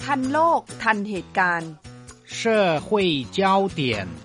ทันโลกทันเหตุการณ์社会焦点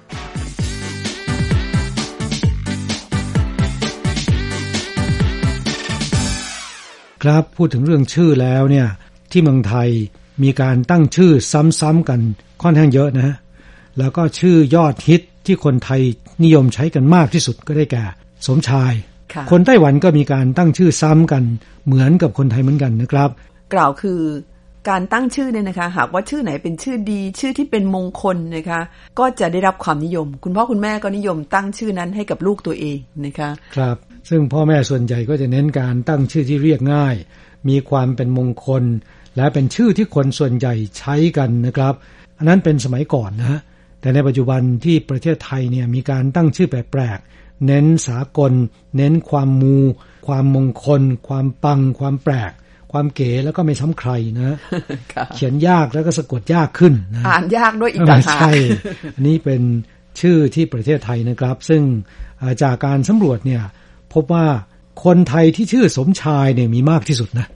ครับพูดถึงเรื่องชื่อแล้วเนี่ยที่เมืองไทยมีการตั้งชื่อซ้ำๆกันค่อนข้างเยอะนะฮะแล้วก็ชื่อยอดฮิตที่คนไทยนิยมใช้กันมากที่สุดก็ได้แก่สมชายคนไต้หวันก็มีการตั้งชื่อซ้ำกันเหมือนกับคนไทยเหมือนกันนะครับกล่าวคือการตั้งชื่อเนี่ยนะคะหากว่าชื่อไหนเป็นชื่อดีชื่อที่เป็นมงคลนะคะก็จะได้รับความนิยมคุณพ่อคุณแม่ก็นิยมตั้งชื่อนั้นให้กับลูกตัวเองนะคะครับซึ่งพ่อแม่ส่วนใหญ่ก็จะเน้นการตั้งชื่อที่เรียกง่ายมีความเป็นมงคลและเป็นชื่อที่คนส่วนใหญ่ใช้กันนะครับอันนั้นเป็นสมัยก่อนนะฮะแต่ในปัจจุบันที่ประเทศไทยเนี่ยมีการตั้งชื่อแปลกๆเน้นสากลเน้นความมูความมงคลความปังความแปลกความเก๋แล้วก็ไม่ซ้ำใครนะเขียนยากแล้วก็สะกดยากขึ้นนะอ่านยากด้วยอีกต่างหากใช่อันนี้เป็นชื่อที่ประเทศไทยนะครับซึ่งจากการสำรวจเนี่ยพบว่าคนไทยที่ชื่อสมชายเนี่ยมีมากที่สุดนะ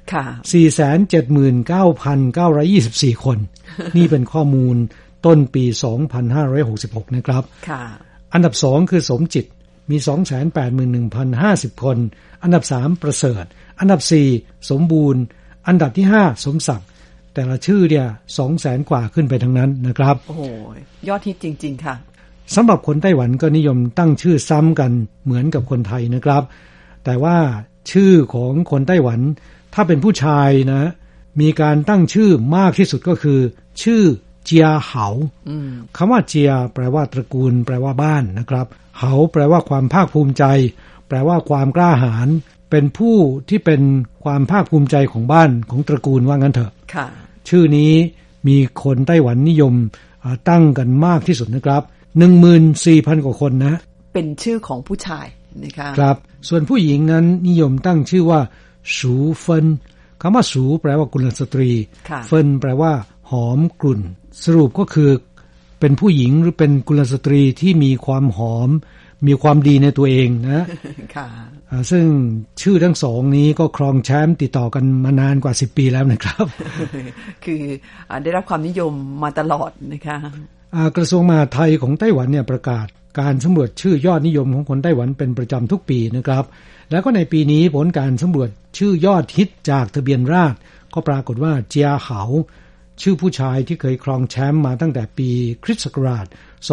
479,924 คนนี่เป็นข้อมูลต้นปี 2566 นะครับอันดับ2คือสมจิตมี 281,050 คนอันดับ3ประเสริฐอันดับ4สมบูรณ์อันดับที่5สมศักดิ์แต่ละชื่อเนี่ย 200,000 กว่าขึ้นไปทั้งนั้นนะครับโอ้โหยอดฮิตจริงๆค่ะสำหรับคนไต้หวันก็นิยมตั้งชื่อซ้ำกันเหมือนกับคนไทยนะครับแต่ว่าชื่อของคนไต้หวันถ้าเป็นผู้ชายนะมีการตั้งชื่อมากที่สุดก็คือชื่อเจียเหาคำว่าเจียแปลว่าตระกูลแปลว่าบ้านนะครับเหาแปลว่าความภาคภูมิใจแปลว่าความกล้าหาญเป็นผู้ที่เป็นความภาคภูมิใจของบ้านของตระกูลว่างั้นเถอะชื่อนี้มีคนไต้หวันนิยมตั้งกันมากที่สุดนะครับ 14,000 กว่าคนนะเป็นชื่อของผู้ชายนะคะครับส่วนผู้หญิงนั้นนิยมตั้งชื่อว่าสูเฟินคำว่าสูแปลว่ากุลสตรีเฟินแปลว่าหอมกลุ่นสรุปก็คือเป็นผู้หญิงหรือเป็นกุลสตรีที่มีความหอมมีความดีในตัวเองนะซึ่งชื่อทั้งสองนี้ก็ครองแชมป์ติดต่อกันมานานกว่า10 ปีแล้วนะครับคือได้รับความนิยมมาตลอดนะคะกระทรวงมหาดไทยของไต้หวันเนี่ยประกาศการสำรวจชื่อยอดนิยมของคนไต้หวันเป็นประจำทุกปีนะครับแล้วก็ในปีนี้ผลการสำรวจชื่อยอดฮิตจากทะเบียนราษฎร์ก็ปรากฏว่าเจียเหาชื่อผู้ชายที่เคยครองแชมป์มาตั้งแต่ปีคริสต์ศักราช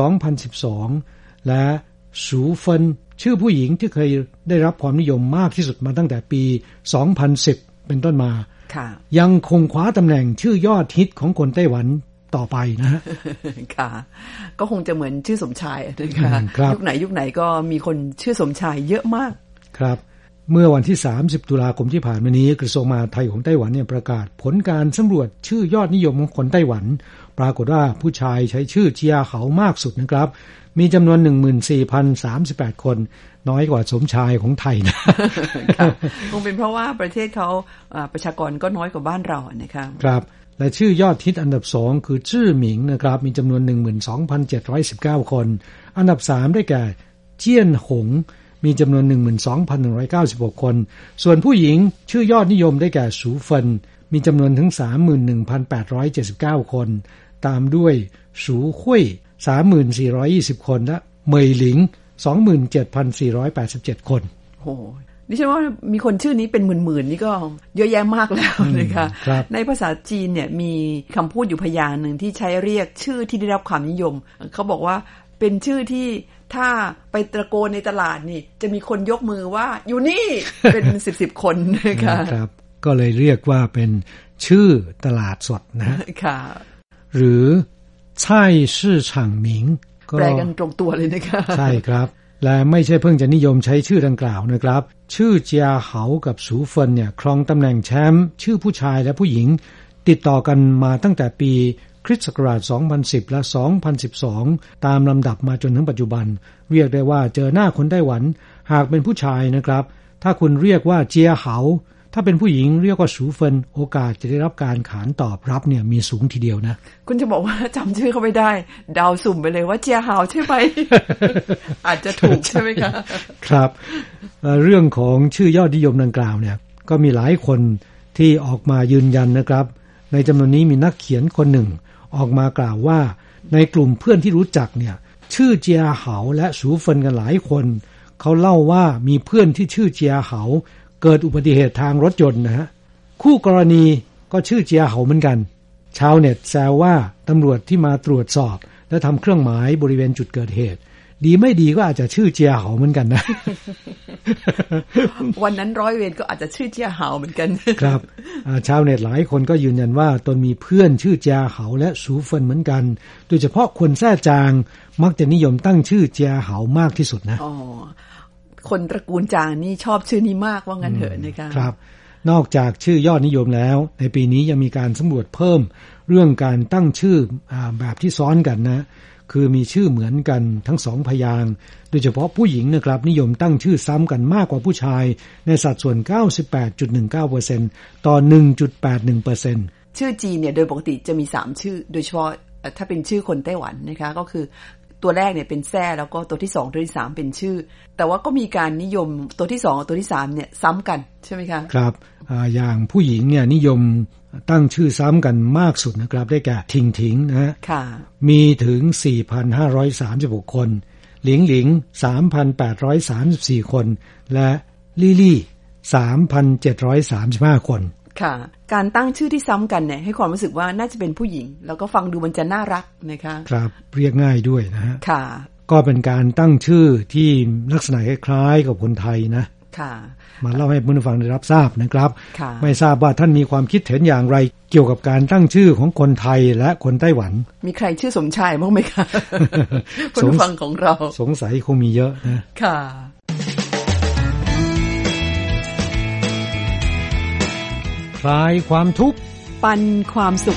2012 และสูเฟินชื่อผู้หญิงที่เคยได้รับความนิยมมากที่สุดมาตั้งแต่ปี 2010 เป็นต้นมายังคงคว้าตำแหน่งชื่อยอดฮิตของคนไต้หวันต่อไปนะฮะค่ะก็คงจะเหมือนชื่อสมชายนะคะยุคไหนก็มีคนชื่อสมชายเยอะมากครับเมื่อวันที่30 ตุลาคมที่ผ่านมานี้กระทรวงมหาดไทยของไต้หวันเนี่ยประกาศผลการสำรวจชื่อยอดนิยมของคนไต้หวันปรากฏว่าผู้ชายใช้ชื่อเจียเหามากสุดนะครับมีจำนวน 14,038 คนน้อยกว่าสมชายของไทยนะคงเป็นเพราะว่าประเทศเขาประชากรก็น้อยกว่าบ้านเรานะครับครับและชื่อยอดฮิตอันดับ2คือจื้อหมิงนะครับมีจำนวน 12,719 คนอันดับ3ได้แก่เจี้ยนหงมีจำนวน 12,196 คนส่วนผู้หญิงชื่อยอดนิยมได้แก่สูเฟินมีจำนวนถึง 31,879 คนตามด้วยสูหุ่ย 3,420 คนและเหมยหลิง 27,487 คนโอ้ดิฉันว่ามีคนชื่อนี้เป็นหมื่นๆนี่ก็เยอะแยะมากแล้วนะคะในภาษาจีนเนี่ยมีคำพูดอยู่พยางค์นึงที่ใช้เรียกชื่อที่ได้รับความนิยมเขาบอกว่าเป็นชื่อที่ถ้าไปตะโกนในตลาดนี่จะมีคนยกมือว่าอยู่นี่เป็น 10 คนนะคะครับก็เลยเรียกว่าเป็นชื่อตลาดสดนะค่ะหรือไช่ชื่อฉ่างหมิงแปลกันตรงตัวเลยนะคะใช่ครับและไม่ใช่เพิ่งจะนิยมใช้ชื่อดังกล่าวนะครับชื่อเจียเหากับสูเฟินเนี่ยครองตำแหน่งแชมป์ชื่อผู้ชายและผู้หญิงติดต่อกันมาตั้งแต่ปีคริสต์ศักราช 2010 และ 2012 ตามลำดับมาจนถึงปัจจุบันเรียกได้ว่าเจอหน้าคนไต้หวันหากเป็นผู้ชายนะครับถ้าคุณเรียกว่าเจียเหาถ้าเป็นผู้หญิงเรียกว่าสูเฟินโอกาสจะได้รับการขานตอบรับเนี่ยมีสูงทีเดียวนะคุณจะบอกว่าจำชื่อเขาไม่ได้เดาสุ่มไปเลยว่าเจียเหาใช่ไหม อาจจะถูกใช่ไหมคะครับเรื่องของชื่อยอดนิยมดังกล่าวเนี่ยก็มีหลายคนที่ออกมายืนยันนะครับในจำนวนนี้มีนักเขียนคนหนึ่งออกมากล่าวว่าในกลุ่มเพื่อนที่รู้จักเนี่ยชื่อเจียเหาและสูเฟินกันหลายคนเขาเล่าว่ามีเพื่อนที่ชื่อเจียเหาเกิดอุบัติเหตุทางรถยนต์นะฮะคู่กรณีก็ชื่อเจียเหาเหมือนกันชาวเน็ตแซวว่าตำรวจที่มาตรวจสอบและทำเครื่องหมายบริเวณจุดเกิดเหตุดีไม่ดีก็อาจจะชื่อเจียเหาเหมือนกันนะวันนั้นร้อยเวรก็อาจจะชื่อเจียเหาเหมือนกันครับชาวเน็ตหลายคนก็ยืนยันว่าตนมีเพื่อนชื่อเจียเหาและสูเฟินเหมือนกันโดยเฉพาะคนแท้จางมักจะนิยมตั้งชื่อเจียเหามากที่สุดนะคนตระกูลจางนี่ชอบชื่อนี้มากว่างั้นเถอะนะคะครับนอกจากชื่อยอดนิยมแล้วในปีนี้ยังมีการสำรวจเพิ่มเรื่องการตั้งชื่อแบบที่ซ้อนกันนะคือมีชื่อเหมือนกันทั้งสองพยางค์โดยเฉพาะผู้หญิงนะครับนิยมตั้งชื่อซ้ำกันมากกว่าผู้ชายในสัดส่วน 98.19% ต่อ 1.81% ชื่อจีนเนี่ยโดยปกติจะมี3ชื่อโดยเฉพาะถ้าเป็นชื่อคนไต้หวันนะคะก็คือตัวแรกเนี่ยเป็นแซ่แล้วก็ตัวที่2ตัวที่3เป็นชื่อแต่ว่าก็มีการนิยมตัวที่2กับตัวที่3เนี่ยซ้ำกันใช่ไหมคะครับอย่างผู้หญิงเนี่ยนิยมตั้งชื่อซ้ำกันมากสุดนะครับได้แก่ทิงทิงนะฮะมีถึง 4,536 คนหลิงหลิง 3,834 คนและลี่ลี่ 3,735 คนค่ะการตั้งชื่อที่ซ้ำกันเนี่ยให้ความรู้สึกว่าน่าจะเป็นผู้หญิงแล้วก็ฟังดูมันจะน่ารักนะคะครับเรียกง่ายด้วยนะฮะค่ะก็เป็นการตั้งชื่อที่ลักษณะคล้ายๆกับคนไทยนะค่ะมาเล่าให้ผู้ฟังได้รับทราบนะครับไม่ทราบว่าท่านมีความคิดเห็นอย่างไรเกี่ยวกับการตั้งชื่อของคนไทยและคนไต้หวันมีใครชื่อสมชายบ้างไหมคะ ผู้ฟังของเราสงสัยคงมีเยอะนะค่ะคลายความทุกข์ปันความสุข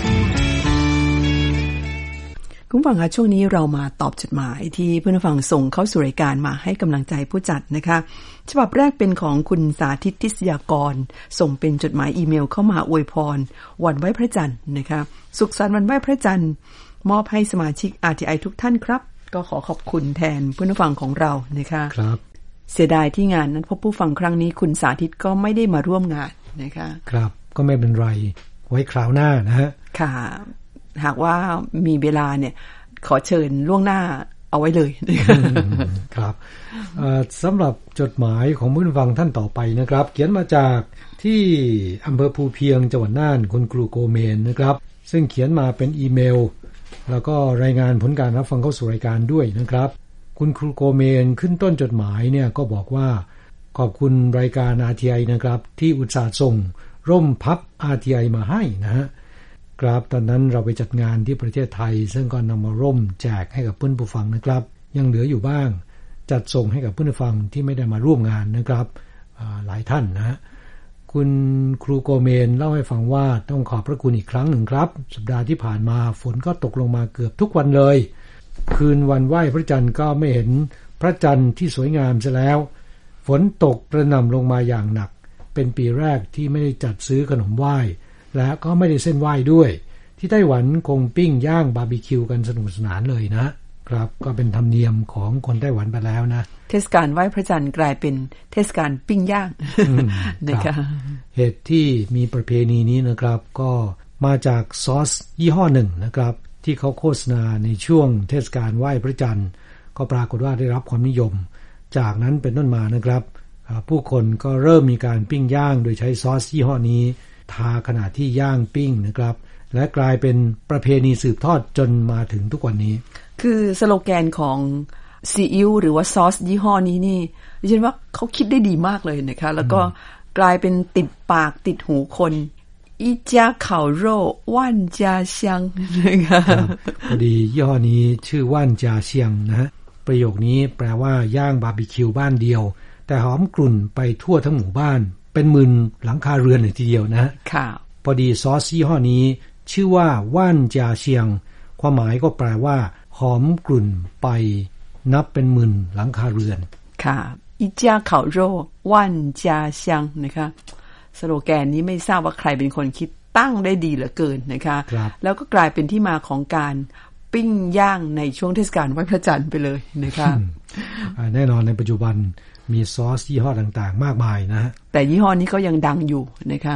คุณฟังคะช่วงนี้เรามาตอบจดหมายที่เพื่อนฟังส่งเข้าสู่รายการมาให้กำลังใจผู้จัดนะคะฉบับแรกเป็นของคุณสาธิตทิศยากรส่งเป็นจดหมายอีเมลเข้ามาอวยพรวันไหว้พระจันทร์นะคะสุขสันต์วันไหว้พระจันทร์มอบให้สมาชิก RTI ทุกท่านครับก็ขอขอบคุณแทนเพื่อนฟังของเรานะคะครับเสียดายที่งานนั้นพบผู้ฟังครั้งนี้คุณสาธิตก็ไม่ได้มาร่วมงานนะคะครับก็ไม่เป็นไรไว้คราวหน้านะฮะค่ะหากว่ามีเวลาเนี่ยขอเชิญล่วงหน้าเอาไว้เลยครับสำหรับจดหมายของผู้ฟังท่านต่อไปนะครับเขียนมาจากที่อำเภอภูเพียงจังหวัดน่านคุณครูโกเมนนะครับซึ่งเขียนมาเป็นอีเมลแล้วก็รายงานผลการรับฟังเข้าสู่รายการด้วยนะครับคุณครูโกเมนขึ้นต้นจดหมายเนี่ยก็บอกว่าขอบคุณรายการ RTI นะครับที่อุตส่าห์ส่งร่มพับ RTI มาให้นะฮะครับตอนนั้นเราไปจัดงานที่ประเทศไทยซึ่งก็นำมาร่มแจกให้กับเพื่อนผู้ฟังนะครับยังเหลืออยู่บ้างจัดส่งให้กับเพื่อนผู้ฟังที่ไม่ได้มาร่วมงานนะครับหลายท่านนะคุณครูโกเมนเล่าให้ฟังว่าต้องขอบพระคุณอีกครั้งหนึ่งครับสัปดาห์ที่ผ่านมาฝนก็ตกลงมาเกือบทุกวันเลยคืนวันไหว้พระจันทร์ก็ไม่เห็นพระจันทร์ที่สวยงามซะแล้วฝนตกกระหน่ำลงมาอย่างหนักเป็นปีแรกที่ไม่ได้จัดซื้อขนมไหว้และก็ไม่ได้เส้นไหว้ด้วยที่ไต้หวันคงปิ้งย่างบาร์บีคิวกันสนุกสนานเลยนะครับก็เป็นธรรมเนียมของคนไต้หวันไปแล้วนะเทศกาลไหว้พระจันทร์กลายเป็นเทศกาลปิ้งย่างนะคะเหตุที่มีประเพณีนี้นะครับก็มาจากซอสยี่ห้อหนึ่งนะครับที่เขาโฆษณาในช่วงเทศกาลไหว้พระจันทร์ก็ปรากฏว่าได้รับความนิยมจากนั้นเป็นต้นมานะครับผู้คนก็เริ่มมีการปิ้งย่างโดยใช้ซอสยี่ห้อนี้ทาขณะที่ย่างปิ้งนะครับและกลายเป็นประเพณีสืบทอดจนมาถึงทุกวันนี้คือสโลแกนของซีอิ๊วหรือว่าซอสยี่ห้อนี้นี่ดิฉันว่าเขาคิดได้ดีมากเลยนะคะแล้วก็กลายเป็นติดปากติดหูคนอีจ้าเข่าโร่ว่านจาเซียงนะคะพอดียี่ห้อนี้ชื่อว่านจาเซียงนะฮะประโยคนี้แปลว่าย่างบาร์บีคิวบ้านเดียวแต่หอมกลุ่นไปทั่วทั้งหมู่บ้านเป็นหมื่นหลังคาเรือนเลยทีเดียวนะค่ะพอดีซอสยี่ห้อนี้ชื่อว่าว่านจาเซียงความหมายก็แปลว่าหอมกลุ่นไปนับเป็นหมื่นหลังคาเรือนค่ะอีจ้าเข่าโร่ว่านจาเซียงนะคะสโลแกนนี้ไม่ทราบว่าใครเป็นคนคิดตั้งได้ดีเหลือเกินนะคะแล้วก็กลายเป็นที่มาของการปิ้งย่างในช่วงเทศกาลไหว้พระจันทร์ไปเลยนะคะแน่นอนในปัจจุบันมีซอสยี่ห้อต่างๆมากมายนะฮะแต่ยี่ห้อนี้ก็ยังดังอยู่นะคะครับ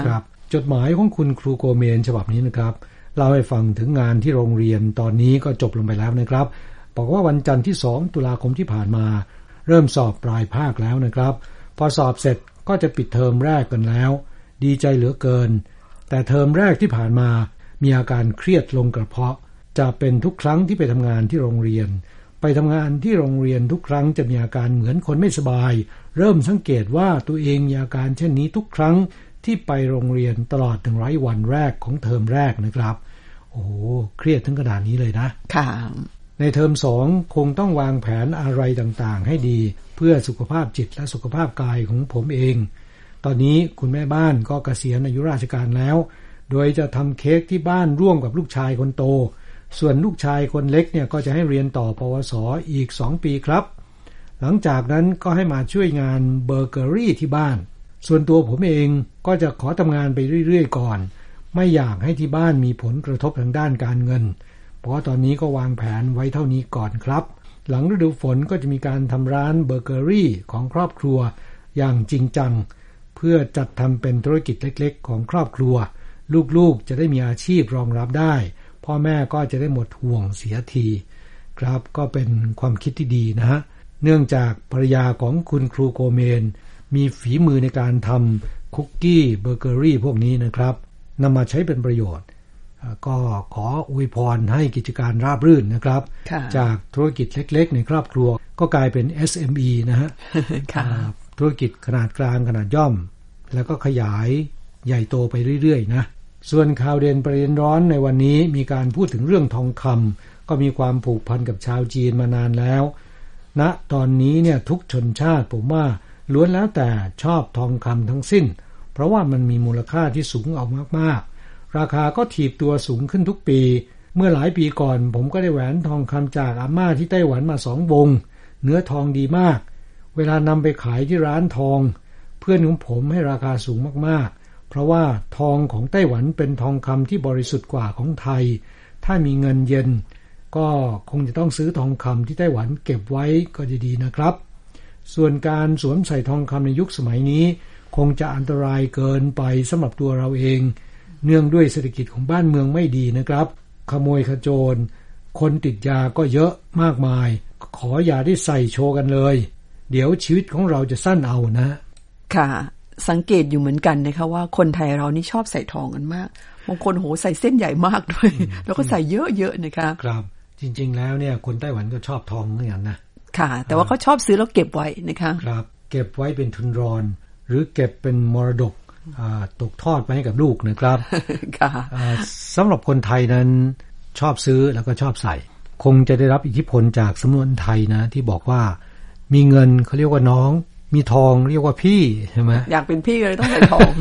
จดหมายของคุณครูโกเมนฉบับนี้นะครับเล่าให้ฟังถึงงานที่โรงเรียนตอนนี้ก็จบลงไปแล้วนะครับบอกว่าวันจันทร์ที่2ตุลาคมที่ผ่านมาเริ่มสอบปลายภาคแล้วนะครับพอสอบเสร็จก็จะปิดเทอมแรกกันแล้วดีใจเหลือเกินแต่เทอมแรกที่ผ่านมามีอาการเครียดลงกระเพาะจะเป็นทุกครั้งที่ไปทำงานที่โรงเรียนไปทำงานที่โรงเรียนทุกครั้งจะมีอาการเหมือนคนไม่สบายเริ่มสังเกตว่าตัวเองมีอาการเช่นนี้ทุกครั้งที่ไปโรงเรียนตลอด100วันแรกของเทอมแรกนะครับโอ้โหเครียดถึงขนาดนี้เลยนะค่ะในเทอม2คงต้องวางแผนอะไรต่างๆให้ดีเพื่อสุขภาพจิตและสุขภาพกายของผมเองตอนนี้คุณแม่บ้านก็เกษียณอายุราชการแล้วโดยจะทำเค้กที่บ้านร่วมกับลูกชายคนโตส่วนลูกชายคนเล็กเนี่ยก็จะให้เรียนต่อปวสอีก2ปีครับหลังจากนั้นก็ให้มาช่วยงานเบเกอรี่ที่บ้านส่วนตัวผมเองก็จะขอทำงานไปเรื่อยๆก่อนไม่อยากให้ที่บ้านมีผลกระทบทางด้านการเงินเพราะตอนนี้ก็วางแผนไว้เท่านี้ก่อนครับหลังฤดูฝนก็จะมีการทำร้านเบเกอรี่ของครอบครัวอย่างจริงจังเพื่อจัดทำเป็นธุรกิจเล็กๆของครอบครัวลูกๆจะได้มีอาชีพรองรับได้พ่อแม่ก็จะได้หมดห่วงเสียทีครับก็เป็นความคิดที่ดีนะฮะเนื่องจากภรรยาของคุณครูโกเมนมีฝีมือในการทำคุกกี้เบเกอรี่พวกนี้นะครับนำมาใช้เป็นประโยชน์ก็ขออวยพรให้กิจการราบรื่นนะครับจากธุรกิจเล็กๆในครอบครัวก็กลายเป็น SME นะฮะ ธุรกิจขนาดกลางขนาดย่อมแล้วก็ขยายใหญ่โตไปเรื่อยๆนะส่วนข่าวเด่นประเด็นร้อนในวันนี้มีการพูดถึงเรื่องทองคำก็มีความผูกพันกับชาวจีนมานานแล้วณตอนนี้เนี่ยทุกชนชาติผมว่าล้วนแล้วแต่ชอบทองคำทั้งสิ้นเพราะว่ามันมีมูลค่าที่สูงเอามากๆราคาก็ถีบตัวสูงขึ้นทุกปีเมื่อหลายปีก่อนผมก็ได้แหวนทองคำจากอาม่าที่ไต้หวันมา2 วงเนื้อทองดีมากเวลานำไปขายที่ร้านทองเพื่อนของผมให้ราคาสูงมากๆเพราะว่าทองของไต้หวันเป็นทองคำที่บริสุทธิ์กว่าของไทยถ้ามีเงินเย็นก็คงจะต้องซื้อทองคำที่ไต้หวันเก็บไว้ก็จะดีนะครับส่วนการสวมใส่ทองคำในยุคสมัยนี้คงจะอันตรายเกินไปสำหรับตัวเราเองเนื่องด้วยเศรษฐกิจของบ้านเมืองไม่ดีนะครับขโมยขโจรคนติดยาก็เยอะมากมายขออย่าได้ใส่โชว์กันเลยเดี๋ยวชีวิตของเราจะสั้นเอานะค่ะสังเกตอยู่เหมือนกันนะคะว่าคนไทยเรานี่ชอบใส่ทองกันมากบางคนโหใส่เส้นใหญ่มากด้วยแล้วก็ใส่เยอะๆนะคะครับจริงๆแล้วเนี่ยคนไต้หวันก็ชอบทองเหมือนกันนะค่ะแต่ว่าเขาชอบซื้อแล้วเก็บไว้นะคะครับเก็บไว้เป็นทุนรอนหรือเก็บเป็นมรดกตกทอดไปให้กับลูกนะครับค่ะสำหรับคนไทยนั้นชอบซื้อแล้วก็ชอบใส่คงจะได้รับอิทธิพลจากสำนวนไทยนะที่บอกว่ามีเงินเขาเรียกว่าน้องมีทองเรียกว่าพี่ใช่ไหมอยากเป็นพี่เลยต้องใส่ทอง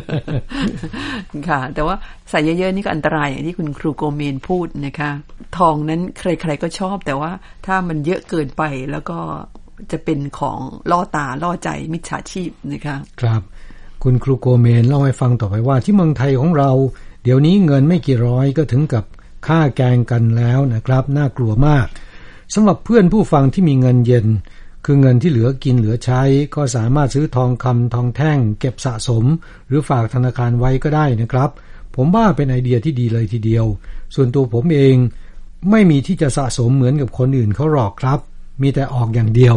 ค่ะแต่ว่าใส่เยอะๆนี่ก็อันตรายอย่างที่คุณครูโกเมนพูดนะคะทองนั้นใครๆก็ชอบแต่ว่าถ้ามันเยอะเกินไปแล้วก็จะเป็นของล่อตาล่อใจมิจฉาชีพนะคะครับคุณครูโกเมนเล่าให้ฟังต่อไปว่าที่เมืองไทยของเราเดี๋ยวนี้เงินไม่กี่ร้อยก็ถึงกับฆ่าแกงกันแล้วนะครับน่ากลัวมากสำหรับเพื่อนผู้ฟังที่มีเงินเย็นคือเงินที่เหลือกินเหลือใช้ก็สามารถซื้อทองคำทองแท่งเก็บสะสมหรือฝากธนาคารไว้ก็ได้นะครับผมว่าเป็นไอเดียที่ดีเลยทีเดียวส่วนตัวผมเองไม่มีที่จะสะสมเหมือนกับคนอื่นเขาหรอกครับมีแต่ออกอย่างเดียว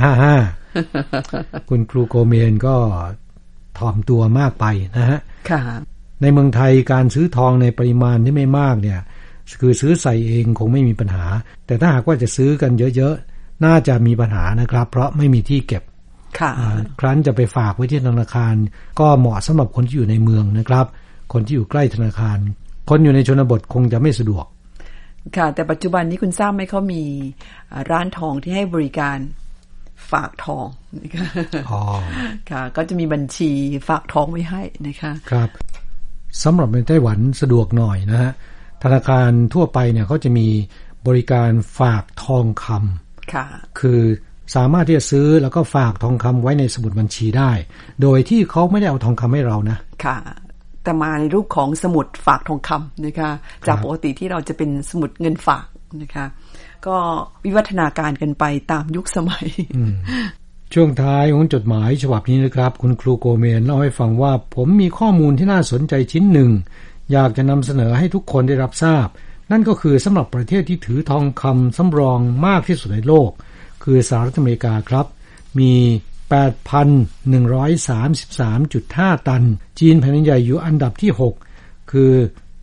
555 คุณครูโกเมนก็ถ่อมตัวมากไปนะฮะในเมืองไทยการซื้อทองในปริมาณที่ไม่มากเนี่ยคือซื้อใส่เองคงไม่มีปัญหาแต่ถ้าหากว่าจะซื้อกันเยอะๆน่าจะมีปัญหานะครับเพราะไม่มีที่เก็บครั้นจะไปฝากไว้ที่ธนาคารก็เหมาะสำหรับคนที่อยู่ในเมืองนะครับคนที่อยู่ใกล้ธนาคารคนอยู่ในชนบทคงจะไม่สะดวกค่ะแต่ปัจจุบันนี้คุณทราบไหมเขามีร้านทองที่ให้บริการฝากทองนะคะค่ะก็จะมีบัญชีฝากทองไว้ให้นะคะครับสำหรับในไต้หวันสะดวกหน่อยนะฮะธนาคารทั่วไปเนี่ยเขาจะมีบริการฝากทองคำค่ะคือสามารถที่จะซื้อแล้วก็ฝากทองคำไว้ในสมุดบัญชีได้โดยที่เขาไม่ได้เอาทองคำให้เรานะค่ะแต่มาในรูปของสมุดฝากทองคำนะคะจากปกติที่เราจะเป็นสมุดเงินฝากนะคะก็วิวัฒนาการกันไปตามยุคสมัยช่วงท้ายของจดหมายฉบับนี้นะครับคุณครูโกเมนเล่าให้ฟังว่าผมมีข้อมูลที่น่าสนใจชิ้นหนึ่งอยากจะนำเสนอให้ทุกคนได้รับทราบนั่นก็คือสำหรับประเทศที่ถือทองคำสำรองมากที่สุดในโลกคือสหรัฐอเมริกาครับมี 8,133.5 ตันจีนแผ่นดินใหญ่อยู่อันดับที่6คือ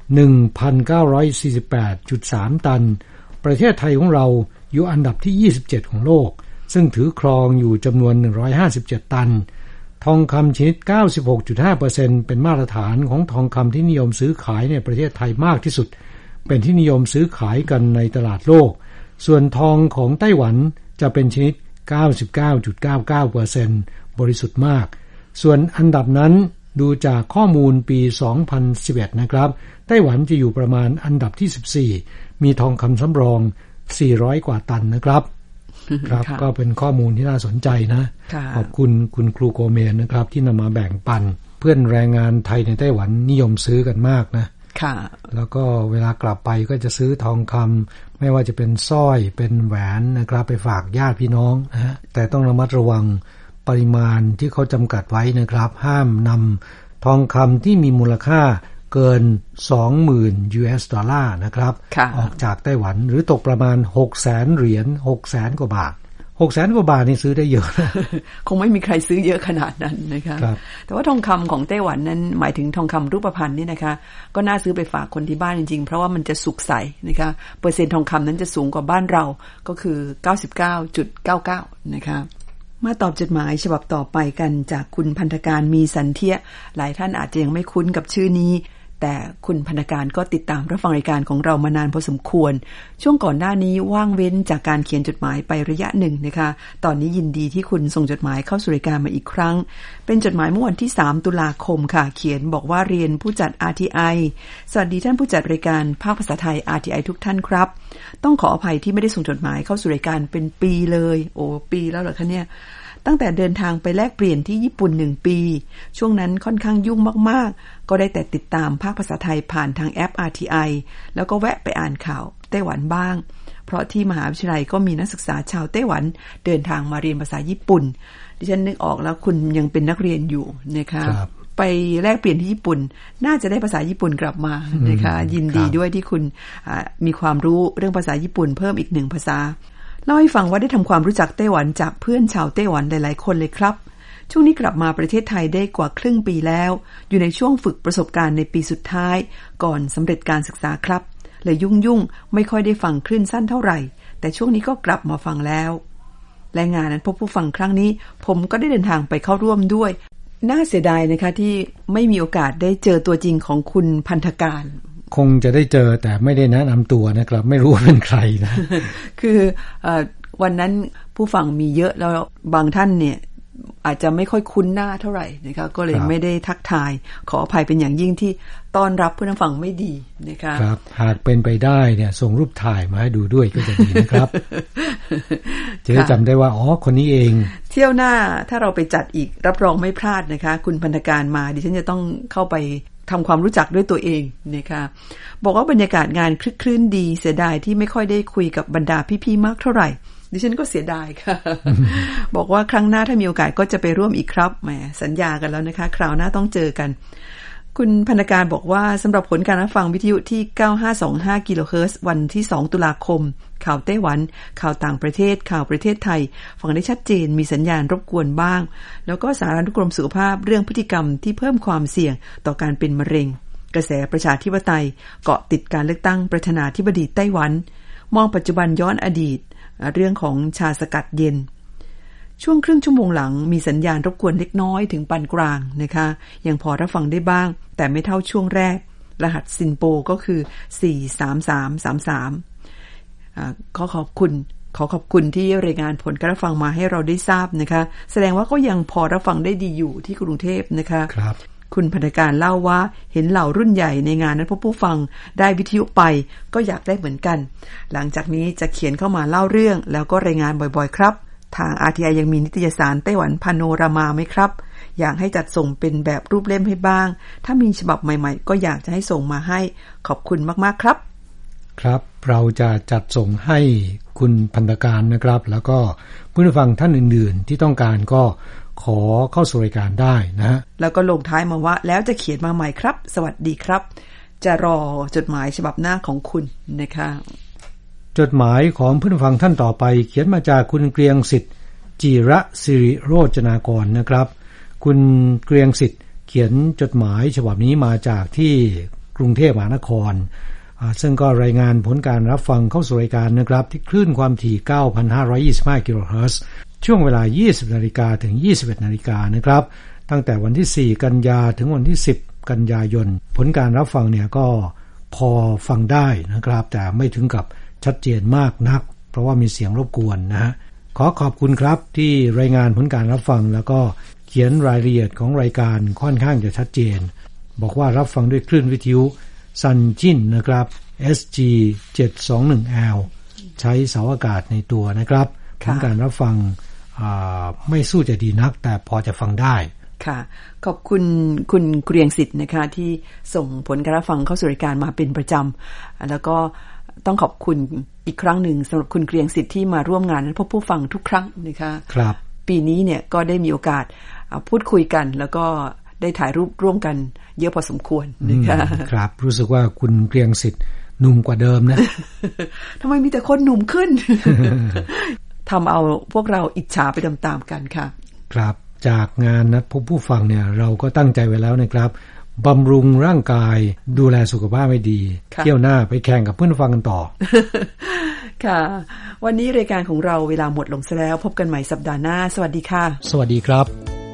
1,948.3 ตันประเทศไทยของเราอยู่อันดับที่27ของโลกซึ่งถือครองอยู่จำนวน157ตันทองคำชนิด 96.5% เป็นมาตรฐานของทองคำที่นิยมซื้อขายในประเทศไทยมากที่สุดเป็นที่นิยมซื้อขายกันในตลาดโลกส่วนทองของไต้หวันจะเป็นชนิด 99.99% บริสุทธิ์มากส่วนอันดับนั้นดูจากข้อมูลปี 2011 นะครับไต้หวันจะอยู่ประมาณอันดับที่14มีทองคำสำรอง400กว่าตันนะครับครับก็เป็นข้อมูลที่น่าสนใจนะขอบคุณคุณครูโกเมนนะครับที่นำมาแบ่งปันเพื่อนแรงงานไทยในไต้หวันนิยมซื้อกันมากนะค่ะแล้วก็เวลากลับไปก็จะซื้อทองคำไม่ว่าจะเป็นสร้อยเป็นแหวนนะครับไปฝากญาติพี่น้องนะฮะแต่ต้องระมัดระวังปริมาณที่เขาจำกัดไว้นะครับห้ามนำทองคำที่มีมูลค่าเกิน 20,000 US ดอลลาร์นะครับออกจากไต้หวันหรือตกประมาณ 600,000 เหรียญ 600,000 กว่าบาท 600,000 กว่าบาทนี่ซื้อได้เยอะคงไม่มีใครซื้อเยอะขนาดนั้นนะคะแต่ว่าทองคำของไต้หวันนั้นหมายถึงทองคำรูปพรรณนี่นะคะก็น่าซื้อไปฝากคนที่บ้านจริงๆเพราะว่ามันจะสุกใสนะคะเปอร์เซ็นต์ทองคำนั้นจะสูงกว่าบ้านเราก็คือ 99.99 นะคะมาตอบจดหมายฉบับต่อไปกันจากคุณพันธการมีสันเทียหลายท่านอาจจะยังไม่คุ้นกับชื่อนี้แต่คุณพันธการก็ติดตามรับฟังรายการของเรามานานพอสมควรช่วงก่อนหน้านี้ว่างเว้นจากการเขียนจดหมายไประยะหนึ่งนะคะตอนนี้ยินดีที่คุณส่งจดหมายเข้าสู่รายการมาอีกครั้งเป็นจดหมายเมื่อวันที่3ตุลาคมค่ะเขียนบอกว่าเรียนผู้จัด RTI สวัสดีท่านผู้จัดรายการภาคภาษาไทย RTI ทุกท่านครับต้องขออภัยที่ไม่ได้ส่งจดหมายเข้าสู่รายการเป็นปีเลยโอ้ปีแล้วเหรอคะเนี่ยตั้งแต่เดินทางไปแลกเปลี่ยนที่ญี่ปุ่น1ปีช่วงนั้นค่อนข้างยุ่งมากๆก็ได้แต่ติดตามภาคภาษาไทยผ่านทางแอป RTI แล้วก็แวะไปอ่านข่าวไต้หวันบ้างเพราะที่มหาวิทยาลัยก็มีนักศึกษาชาวไต้หวันเดินทางมาเรียนภาษาญี่ปุ่นดิฉันนึกออกแล้วคุณยังเป็นนักเรียนอยู่นะคะไปแลกเปลี่ยนที่ญี่ปุ่นน่าจะได้ภาษาญี่ปุ่นกลับมานะคะยินดีด้วยที่คุณมีความรู้เรื่องภาษาญี่ปุ่นเพิ่มอีก1ภาษาเล่าให้ฟังว่าได้ทำความรู้จักไต้หวันจากเพื่อนชาวไต้หวันหลายๆคนเลยครับช่วงนี้กลับมาประเทศไทยได้กว่าครึ่งปีแล้วอยู่ในช่วงฝึกประสบการณ์ในปีสุดท้ายก่อนสำเร็จการศึกษาครับเลยยุ่งๆไม่ค่อยได้ฟังคลื่นสั้นเท่าไหร่แต่ช่วงนี้ก็กลับมาฟังแล้วและงานนั้นพบผู้ฟังครั้งนี้ผมก็ได้เดินทางไปเข้าร่วมด้วยน่าเสียดายนะคะที่ไม่มีโอกาสได้เจอตัวจริงของคุณพันธการคงจะได้เจอแต่ไม่ได้แนะนำตัวนะครับไม่รู้ว่าเป็นใครนะคือวันนั้นผู้ฟังมีเยอะแล้วบางท่านเนี่ยอาจจะไม่ค่อยคุ้นหน้าเท่าไหร่นะคะก็เลยไม่ได้ทักทายขออภัยเป็นอย่างยิ่งที่ต้อนรับผู้ฟังไม่ดีนะคะครับหากเป็นไปได้เนี่ยส่งรูปถ่ายมาให้ดูด้วยก็จะดีนะครับจะได้จำได้ว่าอ๋อคนนี้เองเที่ยวหน้าถ้าเราไปจัดอีกรับรองไม่พลาดนะคะคุณพันธการมาดิฉันจะต้องเข้าไปทำความรู้จักด้วยตัวเองนะคะบอกว่าบรรยากาศงานคลึกคลื้นดีเสียดายที่ไม่ค่อยได้คุยกับบรรดาพี่ๆมากเท่าไหร่ดิฉันก็เสียดายค่ะ บอกว่าครั้งหน้าถ้ามีโอกาสก็จะไปร่วมอีกครับแหมสัญญากันแล้วนะคะคราวหน้าต้องเจอกันคุณพันธการบอกว่าสำหรับผลการรับฟังวิทยุที่9525กิโลเฮิรตซ์วันที่2ตุลาคมข่าวไต้หวันข่าวต่างประเทศข่าวประเทศไทยฟังได้ชัดเจนมีสัญญาณรบกวนบ้างแล้วก็สารานุกรมสุขภาพเรื่องพฤติกรรมที่เพิ่มความเสี่ยงต่อการเป็นมะเร็งกระแสประชาธิปไตยเกาะติดการเลือกตั้งประธานาธิบดีไต้หวันมองปัจจุบันย้อนอดีตเรื่องของชาสกัดเย็นช่วงครึ่งชั่วโมงหลังมีสัญญาณรบกวนเล็กน้อยถึงปานกลางนะคะยังพอรับฟังได้บ้างแต่ไม่เท่าช่วงแรกรหัสซินโปก็คือ43333ขอขอบคุณที่รายงานผลการรับฟังมาให้เราได้ทราบนะคะแสดงว่าก็ยังพอรับฟังได้ดีอยู่ที่กรุงเทพนะคะครับคุณพันธการเล่าว่าเห็นเหล่ารุ่นใหญ่ในงานนั้นพบผู้ฟังได้วิทยุไปก็อยากได้เหมือนกันหลังจากนี้จะเขียนเข้ามาเล่าเรื่องแล้วก็รายงานบ่อยๆครับทาง RTI ยังมีนิตยสารไต้หวันพาโนรามาไหมครับอยากให้จัดส่งเป็นแบบรูปเล่มให้บ้างถ้ามีฉบับใหม่ๆก็อยากจะให้ส่งมาให้ขอบคุณมากๆครับครับเราจะจัดส่งให้คุณพันธการนะครับแล้วก็ผู้ฟังท่านอื่นๆที่ต้องการก็ขอเข้าสู่รายการได้นะแล้วก็ลงท้ายมาว่าแล้วจะเขียนมาใหม่ครับสวัสดีครับจะรอจดหมายฉบับหน้าของคุณนะคะจดหมายของผู้ฟังท่านต่อไปเขียนมาจากคุณเกรียงสิทธิ์จิระสิริโรจนากรนะครับคุณเกรียงสิทธิ์เขียนจดหมายฉบับนี้มาจากที่กรุงเทพมหานครซึ่งก็รายงานผลการรับฟังเข้าสู่รายการนะครับที่คลื่นความถี่ 9,525 กิโลเฮิรตซ์ช่วงเวลา 20:00 นถึง 21:00 นนะครับตั้งแต่วันที่4กันยาถึงวันที่10กันยายนผลการรับฟังเนี่ยก็พอฟังได้นะครับแต่ไม่ถึงกับชัดเจนมากนักเพราะว่ามีเสียงรบกวนนะฮะขอขอบคุณครับที่รายงานผลการรับฟังแล้วก็เขียนรายละเอียดของรายการค่อนข้างจะชัดเจนบอกว่ารับฟังด้วยคลื่นวิทยุซันจินนะครับ SG 721L ใช้เสาอากาศในตัวนะครับผลการรับฟังไม่สู้จะดีนักแต่พอจะฟังได้ค่ะขอบคุณคุณเกรียงสิทธิ์นะคะที่ส่งผลการรับฟังเข้าสู่รายการมาเป็นประจำแล้วก็ต้องขอบคุณอีกครั้งหนึ่งสำหรับคุณเกรียงสิทธิ์ที่มาร่วมงานพบผู้ฟังทุกครั้งนะคะครับปีนี้เนี่ยก็ได้มีโอกาสพูดคุยกันแล้วก็ได้ถ่ายรูปร่วมกันเยอะพอสมควรนะคะครับรู้สึกว่าคุณเกรียงสิทธิ์หนุ่มกว่าเดิมนะทำไมมีแต่คนหนุ่มขึ้น ทำเอาพวกเราอิจฉาไปตามๆกันค่ะครับจากงานนัดพบผู้ฟังเนี่ยเราก็ตั้งใจไว้แล้วนะครับบำรุงร่างกายดูแลสุขภาพให้ดีเที่ยวหน้าไปแข่งกับเพื่อนฟังกันต่อค่ะวันนี้รายการของเราเวลาหมดลงซะแล้วพบกันใหม่สัปดาห์หน้าสวัสดีค่ะสวัสดีครับ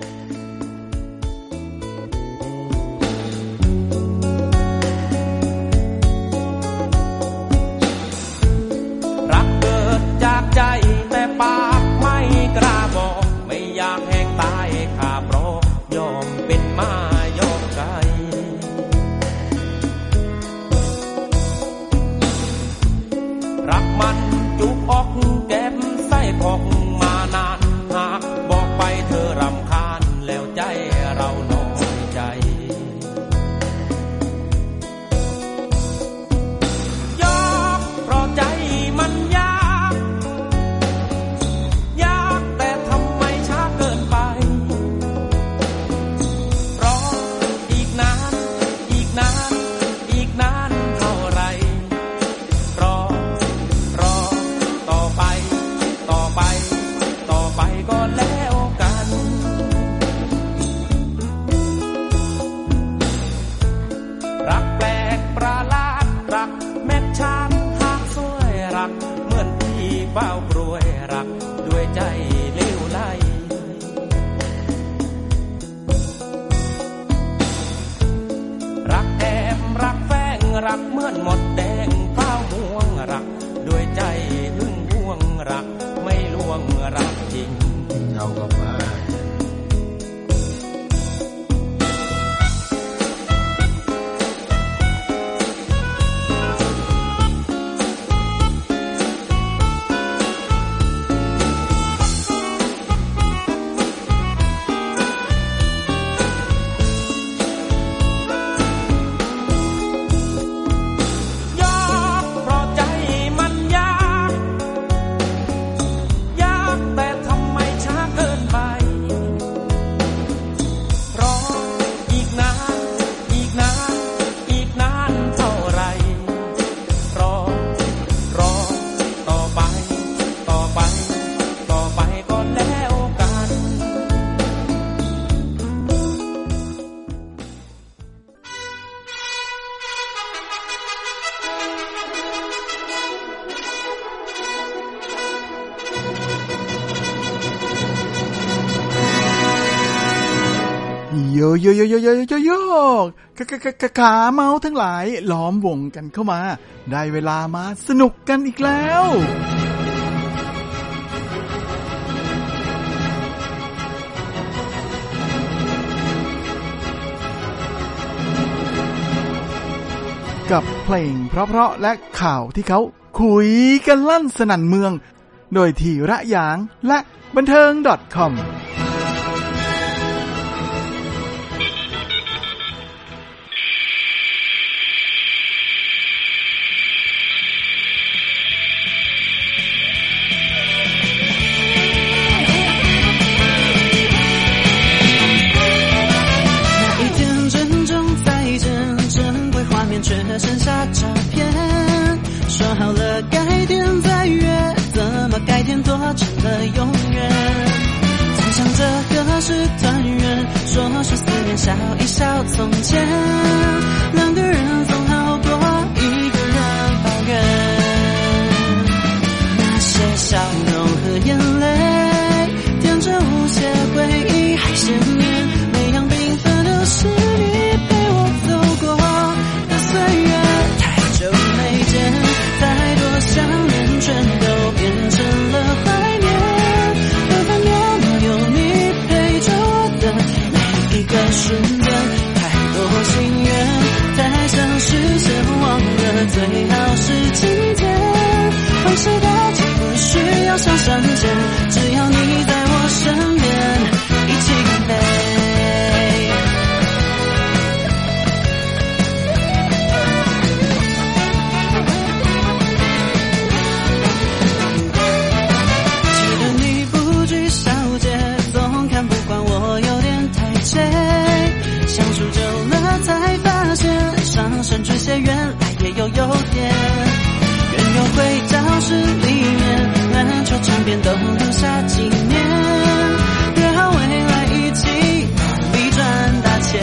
โยโยโยโยโยโยโยขาเมาทั้งหลายล้อมวงกันเข้ามาได้เวลามาสนุกกันอีกแล้วกับเพลงเพราะๆและข่าวที่เขาคุยกันลั่นสนั่นเมืองโดยทีระหยางและบันเทิง .com 了剩下照片，说好了改天再约，怎么改天多成了永远？总想这个是团圆，说是思念笑一笑从前，两个人总好过一个人抱怨。那些笑容和眼泪，填着无邪回忆还鲜艳，每样缤纷都是你陪我走过的岁月。太久没见，太多想念全都变成了怀念，分分秒秒有你陪着我的每一个瞬间，太多心愿，太想实现忘了，最好是今天。往事的记不需要上上签，只要你在我身边，一起干杯。记得你不拘小节，总看不惯我有点太切，相处久了才发现，上升巨蟹原来也有优点。园游会教室里面，篮球场边都留下纪念，约好未来一起努力赚大钱。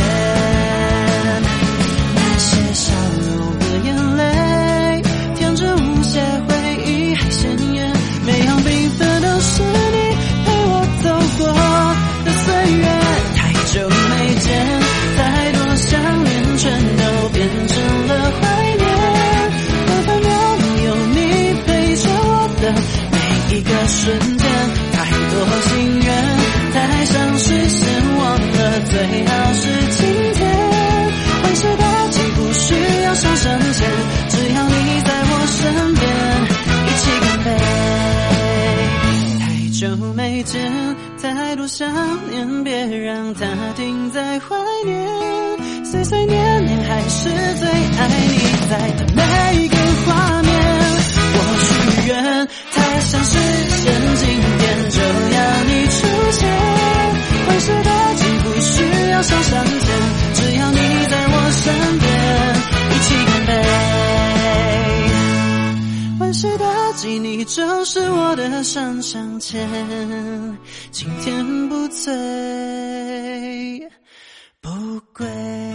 那些笑容和眼泪，填着无邪回忆还鲜艳，每样缤纷都是你陪我走过的岁月。太久没见，太多想念全都变成了怀念，分分秒秒有你陪着我的每一个瞬间，太多心愿，太想实现忘了，最好是今天。往事的记不需要上上签，只要你在我身边，一起干杯。太久没见，太多想念，别让它停在怀念，岁岁年年还是最爱你在的每一个画面。我许愿，太想实现今天，就要你出现。往事的记不需要上上签，只要你在我身边，一起干杯。往事的记，你就是我的上上签，今天不醉不归。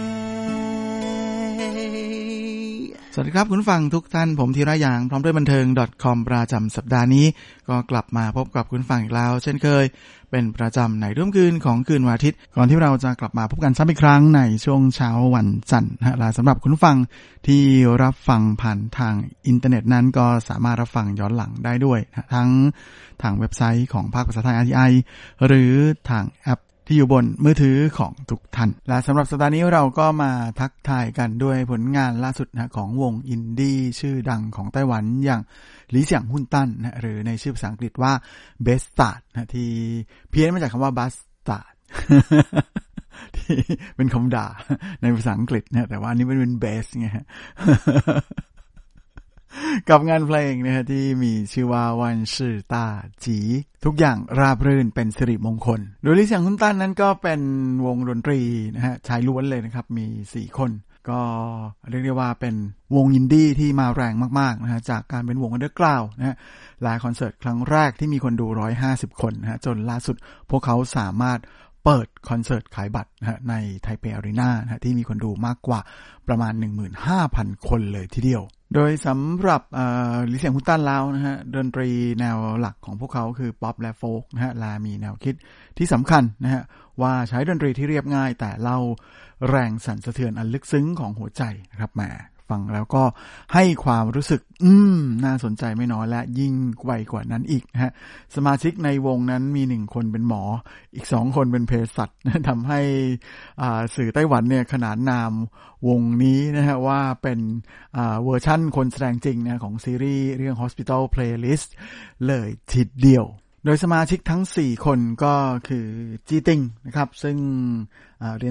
สวัสดีครับคุณผู้ฟังทุกท่านผมธีระยางพร้อมด้วยบันเทิง .com ประจำสัปดาห์นี้ก็กลับมาพบกับคุณผู้ฟังอีกแล้วเช่นเคยเป็นประจำในร่วมคืนของคืนวันอาทิตย์ก่อนที่เราจะกลับมาพบกันซ้ำอีกครั้งในช่วงเช้าวันจันทร์และสำหรับคุณผู้ฟังที่รับฟังผ่านทางอินเทอร์เน็ตนั้นก็สามารถรับฟังย้อนหลังได้ด้วยทั้งทางเว็บไซต์ของภาคภาษาไทย RTI หรือทางแอปที่อยู่บนมือถือของทุกท่านและสำหรับสัปดาห์นี้เราก็มาทักทายกันด้วยผลงานล่าสุดของวงอินดี้ชื่อดังของไต้หวันอย่างหลี่เสี่ยงหุ่นตั้นหรือในชื่อภาษาอังกฤษว่า Bastard ที่เพี้ยนมาจากคำว่า Bastard ที่เป็นคำด่าในภาษาอังกฤษแต่ว่าอันนี้มันเป็น Bass ไงฮะ กับงานเพลงนะฮะที่มีชื่อว่าวันชื่อต้าจีทุกอย่างราบรื่นเป็นสิริมงคลโดยหลี่เสี่ยงหุ่นตั้นนั้นก็เป็นวงดนตรีนะฮะชายล้วนเลยนะครับมี4คนก็เรียกได้ว่าเป็นวงอินดี้ที่มาแรงมากๆนะฮะจากการเป็นวงอันเดอร์กราวด์นะฮะหลายคอนเสิร์ตครั้งแรกที่มีคนดู150คนนะฮะจนล่าสุดพวกเขาสามารถเปิดคอนเสิร์ตขายบัตรนะฮะในไทเปอารีนานะฮะที่มีคนดูมากกว่าประมาณ 15,000 คนเลยทีเดียวโดยสำหรับหลี่เสี่ยงหุ่นตั้นแล้วนะฮะดนตรีแนวหลักของพวกเขาคือป๊อปและโฟล์กนะฮะและมีแนวคิดที่สำคัญนะฮะว่าใช้ดนตรีที่เรียบง่ายแต่เล่าแรงสั่นสะเทือนอันลึกซึ้งของหัวใจนะครับแหมฟังแล้วก็ให้ความรู้สึกน่าสนใจไม่น้อยและยิ่งไวกว่านั้นอีกนะฮะสมาชิกในวงนั้นมี1คนเป็นหมออีก2คนเป็นเภสัชทำให้สื่อไต้หวันเนี่ยขนานนามวงนี้นะฮะว่าเป็นเวอร์ชั่นคนแสดงจริงนะของซีรีส์เรื่อง Hospital Playlist เลยทีเดียวโดยสมาชิกทั้ง4คนก็คือจีติงนะครับซึ่งเรียนจบ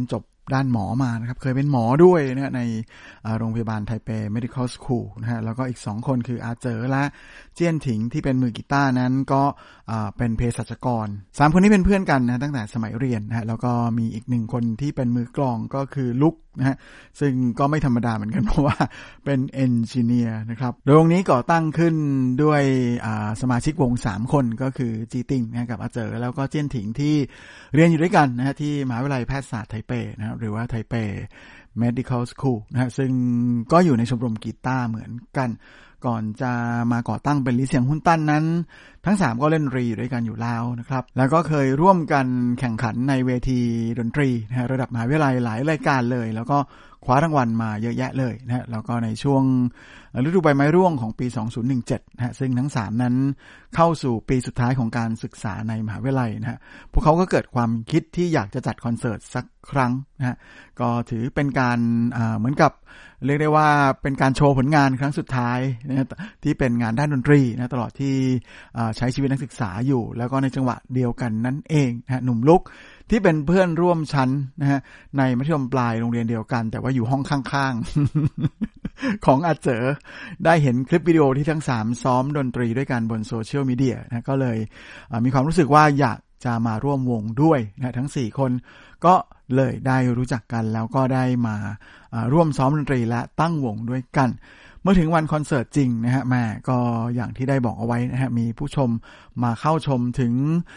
ด้านหมอมานะครับเคยเป็นหมอด้วยนะในโรงพยาบาลไทเป Medical School นะฮะแล้วก็อีก2คนคืออาเจ๋อและเจี้ยนถิงที่เป็นมือกีตาร์นั้นก็เป็นเภสัชกร3คนนี้เป็นเพื่อนกันนะตั้งแต่สมัยเรียนนะฮะแล้วก็มีอีก1คนที่เป็นมือกลองก็คือลุกนะฮะซึ่งก็ไม่ธรรมดาเหมือนกันเพราะว่าเป็นเอนจิเนียร์นะครับโดยวงนี้ก่อตั้งขึ้นด้วยสมาชิกวง3คนก็คือจีติงนะกับอาเจ๋อแล้วก็เจี้ยนถิงที่เรียนอยู่ด้วยกันนะฮะที่มหาวิทยาลัยแพทยศาสตร์ไทเปนะหรือว่าไทเป Medical School นะฮะซึ่งก็อยู่ในชมรมกีตาร์เหมือนกันก่อนจะมาก่อตั้งเป็นหลีเสียงฮุนตั้นนั้นทั้ง3ก็เล่นดนตรีอยู่ด้วยกันอยู่แล้วนะครับแล้วก็เคยร่วมกันแข่งขันในเวทีดนตรีนะฮะระดับมหาวิทยาลัยหลายรายการเลยแล้วก็คว้ารางวัลมาเยอะแยะเลยนะฮะแล้วก็ในช่วงฤดูใบไม้ร่วงของปี2017นะฮะซึ่งทั้ง3นั้นเข้าสู่ปีสุดท้ายของการศึกษาในมหาวิทยาลัยนะฮะพวกเขาก็เกิดความคิดที่อยากจะจัดคอนเสิร์ตสักครั้งนะฮะก็ถือเป็นการเหมือนกับเรียกได้ว่าเป็นการโชว์ผลงานครั้งสุดท้ายนะที่เป็นงานด้านดนตรีนะตลอดที่ใช้ชีวิตนักศึกษาอยู่แล้วก็ในจังหวะเดียวกันนั่นเองนะหนุ่มลุกที่เป็นเพื่อนร่วมชั้นนะฮะในมัธยมปลายโรงเรียนเดียวกันแต่ว่าอยู่ห้องข้างๆ ของอาเจ๋อได้เห็นคลิปวิดีโอที่ทั้ง3ซ้อมดนตรีด้วยกันบนโซเชียลมีเดียนะก็เลยมีความรู้สึกว่าอยากจะมาร่วมวงด้วยนะทั้ง4คนก็เลยได้รู้จักกันแล้วก็ได้มาร่วมซ้อมดนตรีและตั้งวงด้วยกันเมื่อถึงวันคอนเสิร์ตจริงนะฮะแม่ก็อย่างที่ได้บอกเอาไว้นะฮะมีผู้ชมมาเข้าชมถึง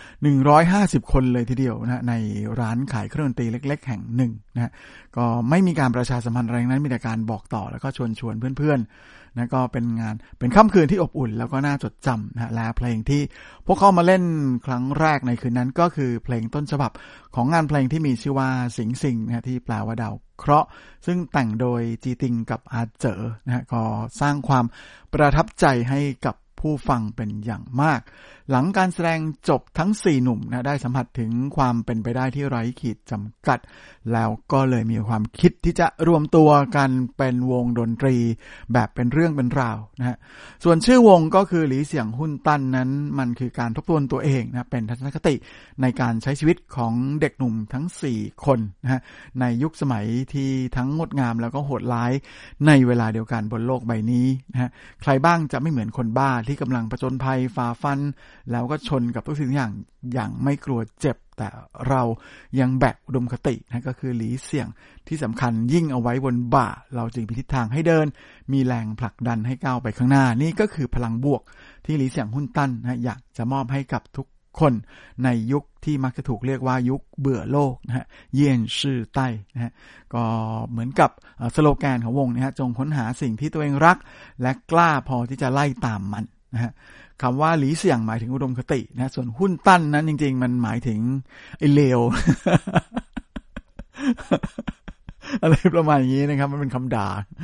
150คนเลยทีเดียวนะฮะในร้านขายเครื่องดนตรีเล็กๆแห่งหนึ่งนะฮะก็ไม่มีการประชาสัมพันธ์อะไรนั้นมีแต่การบอกต่อแล้วก็ชวนเพื่อนๆนะก็เป็นงานเป็นค่ำคืนที่อบอุ่นแล้วก็น่าจดจำนะฮะและเพลงที่พวกเขามาเล่นครั้งแรกในคืนนั้นก็คือเพลงต้นฉบับของงานเพลงที่มีชื่อว่าสิงสิงนะฮะที่แปลว่าดาวเคราะห์ซึ่งแต่งโดยจีติงกับอาเจ๋อนะฮะก็สร้างความประทับใจให้กับผู้ฟังเป็นอย่างมากหลังการแสดงจบทั้ง4หนุ่มนะได้สัมผัสถึงความเป็นไปได้ที่ไร้ขีดจำกัดแล้วก็เลยมีความคิดที่จะรวมตัวกันเป็นวงดนตรีแบบเป็นเรื่องเป็นราวนะฮะส่วนชื่อวงก็คือหลีเสียงฮุนตั้นนั้นมันคือการทบทวนตัวเองนะเป็นทัศนคติในการใช้ชีวิตของเด็กหนุ่มทั้ง4คนนะฮะในยุคสมัยที่ทั้งงดงามแล้วก็โหดร้ายในเวลาเดียวกันบนโลกใบนี้นะฮะใครบ้างจะไม่เหมือนคนบ้าที่กำลังผจญภัยฝ่าฟันแล้วก็ชนกับทุกสิ่งอย่างไม่กลัวเจ็บแต่เรายังแบกอุดมคตินะก็คือหลีเสี่ยงที่สำคัญยิ่งเอาไว้บนบ่าเราจึงมีทิศทางให้เดินมีแรงผลักดันให้ก้าวไปข้างหน้านี่ก็คือพลังบวกที่หลีเสี่ยงฮุนตั้นนะอยากจะมอบให้กับทุกคนในยุคที่มักจะถูกเรียกว่ายุคเบื่อโลกนะฮะเยี่ยนชื่อใต้นะฮะก็เหมือนกับสโลแกนของวงนะฮะจงค้นหาสิ่งที่ตัวเองรักและกล้าพอที่จะไล่ตามมันนะฮะคำว่าหลีเสี่ยงหมายถึงอุดมคตินะส่วนฮุนตั้นนั้นจริงๆมันหมายถึงไอ้เลว อะไรประมาณนี้นะครับมันเป็นคำด่า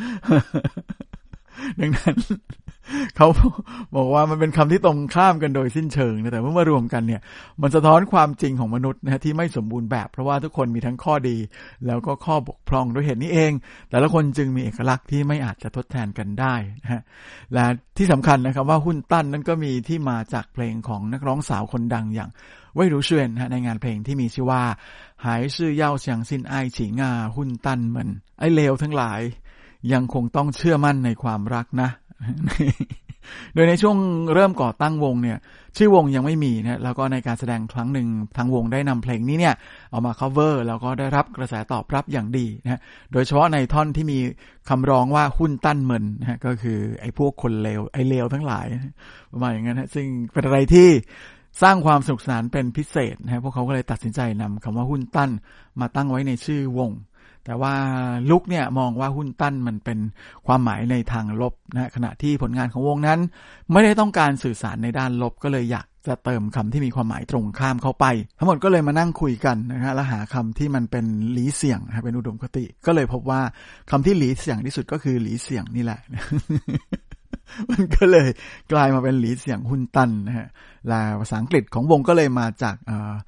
ดังนั้นเขาบอกว่ามันเป็นคำที่ตรงข้ามกันโดยสิ้นเชิงนะแต่เมื่อมารวมกันเนี่ยมันสะท้อนความจริงของมนุษย์นะที่ไม่สมบูรณ์แบบเพราะว่าทุกคนมีทั้งข้อดีแล้วก็ข้อบกพร่องด้วยเหตุนี้เองแต่ละคนจึงมีเอกลักษณ์ที่ไม่อาจจะทดแทนกันได้นะฮะและที่สำคัญนะครับว่าฮุนตั้นนั้นก็มีที่มาจากเพลงของนักร้องสาวคนดังอย่างเว่ยหรูเฉียนในงานเพลงที่มีชื่อว่าหายชื่อเย่าเสียงซินไอฉิงฮุนตั้นเหมือนไอ้เลวทั้งหลายยังคงต้องเชื่อมั่นในความรักนะโดยในช่วงเริ่มก่อตั้งวงเนี่ยชื่อวงยังไม่มีนะแล้วก็ในการแสดงครั้งหนึ่งทางวงได้นำเพลงนี้เนี่ยเอามา cover แล้วก็ได้รับกระแสตอบรับอย่างดีนะโดยเฉพาะในท่อนที่มีคำร้องว่าฮุนตั้นเหมินนะก็คือไอ้พวกคนเลวไอ้เลวทั้งหลายประมาณอย่างนั้นนะซึ่งเป็นอะไรที่สร้างความสนุกสนานเป็นพิเศษนะพวกเขาก็เลยตัดสินใจนำคำว่าฮุนตั้นมาตั้งไว้ในชื่อวงแต่ว่าลุกเนี่ยมองว่าฮุนตั้นมันเป็นความหมายในทางลบนะขณะที่ผลงานของวงนั้นไม่ได้ต้องการสื่อสารในด้านลบก็เลยอยากจะเติมคำที่มีความหมายตรงข้ามเข้าไปทั้งหมดก็เลยมานั่งคุยกันนะฮะแล้วหาคำที่มันเป็นหลีเสี่ยงนะเป็นอุดมคติก็เลยพบว่าคำที่หลีเสี่ยงที่สุดก็คือหลีเสี่ยงนี่แหละ มันก็เลยกลายมาเป็นหลีเสี่ยงฮุนตั้นนะฮะและภาษาอังกฤษของวงก็เลยมาจาก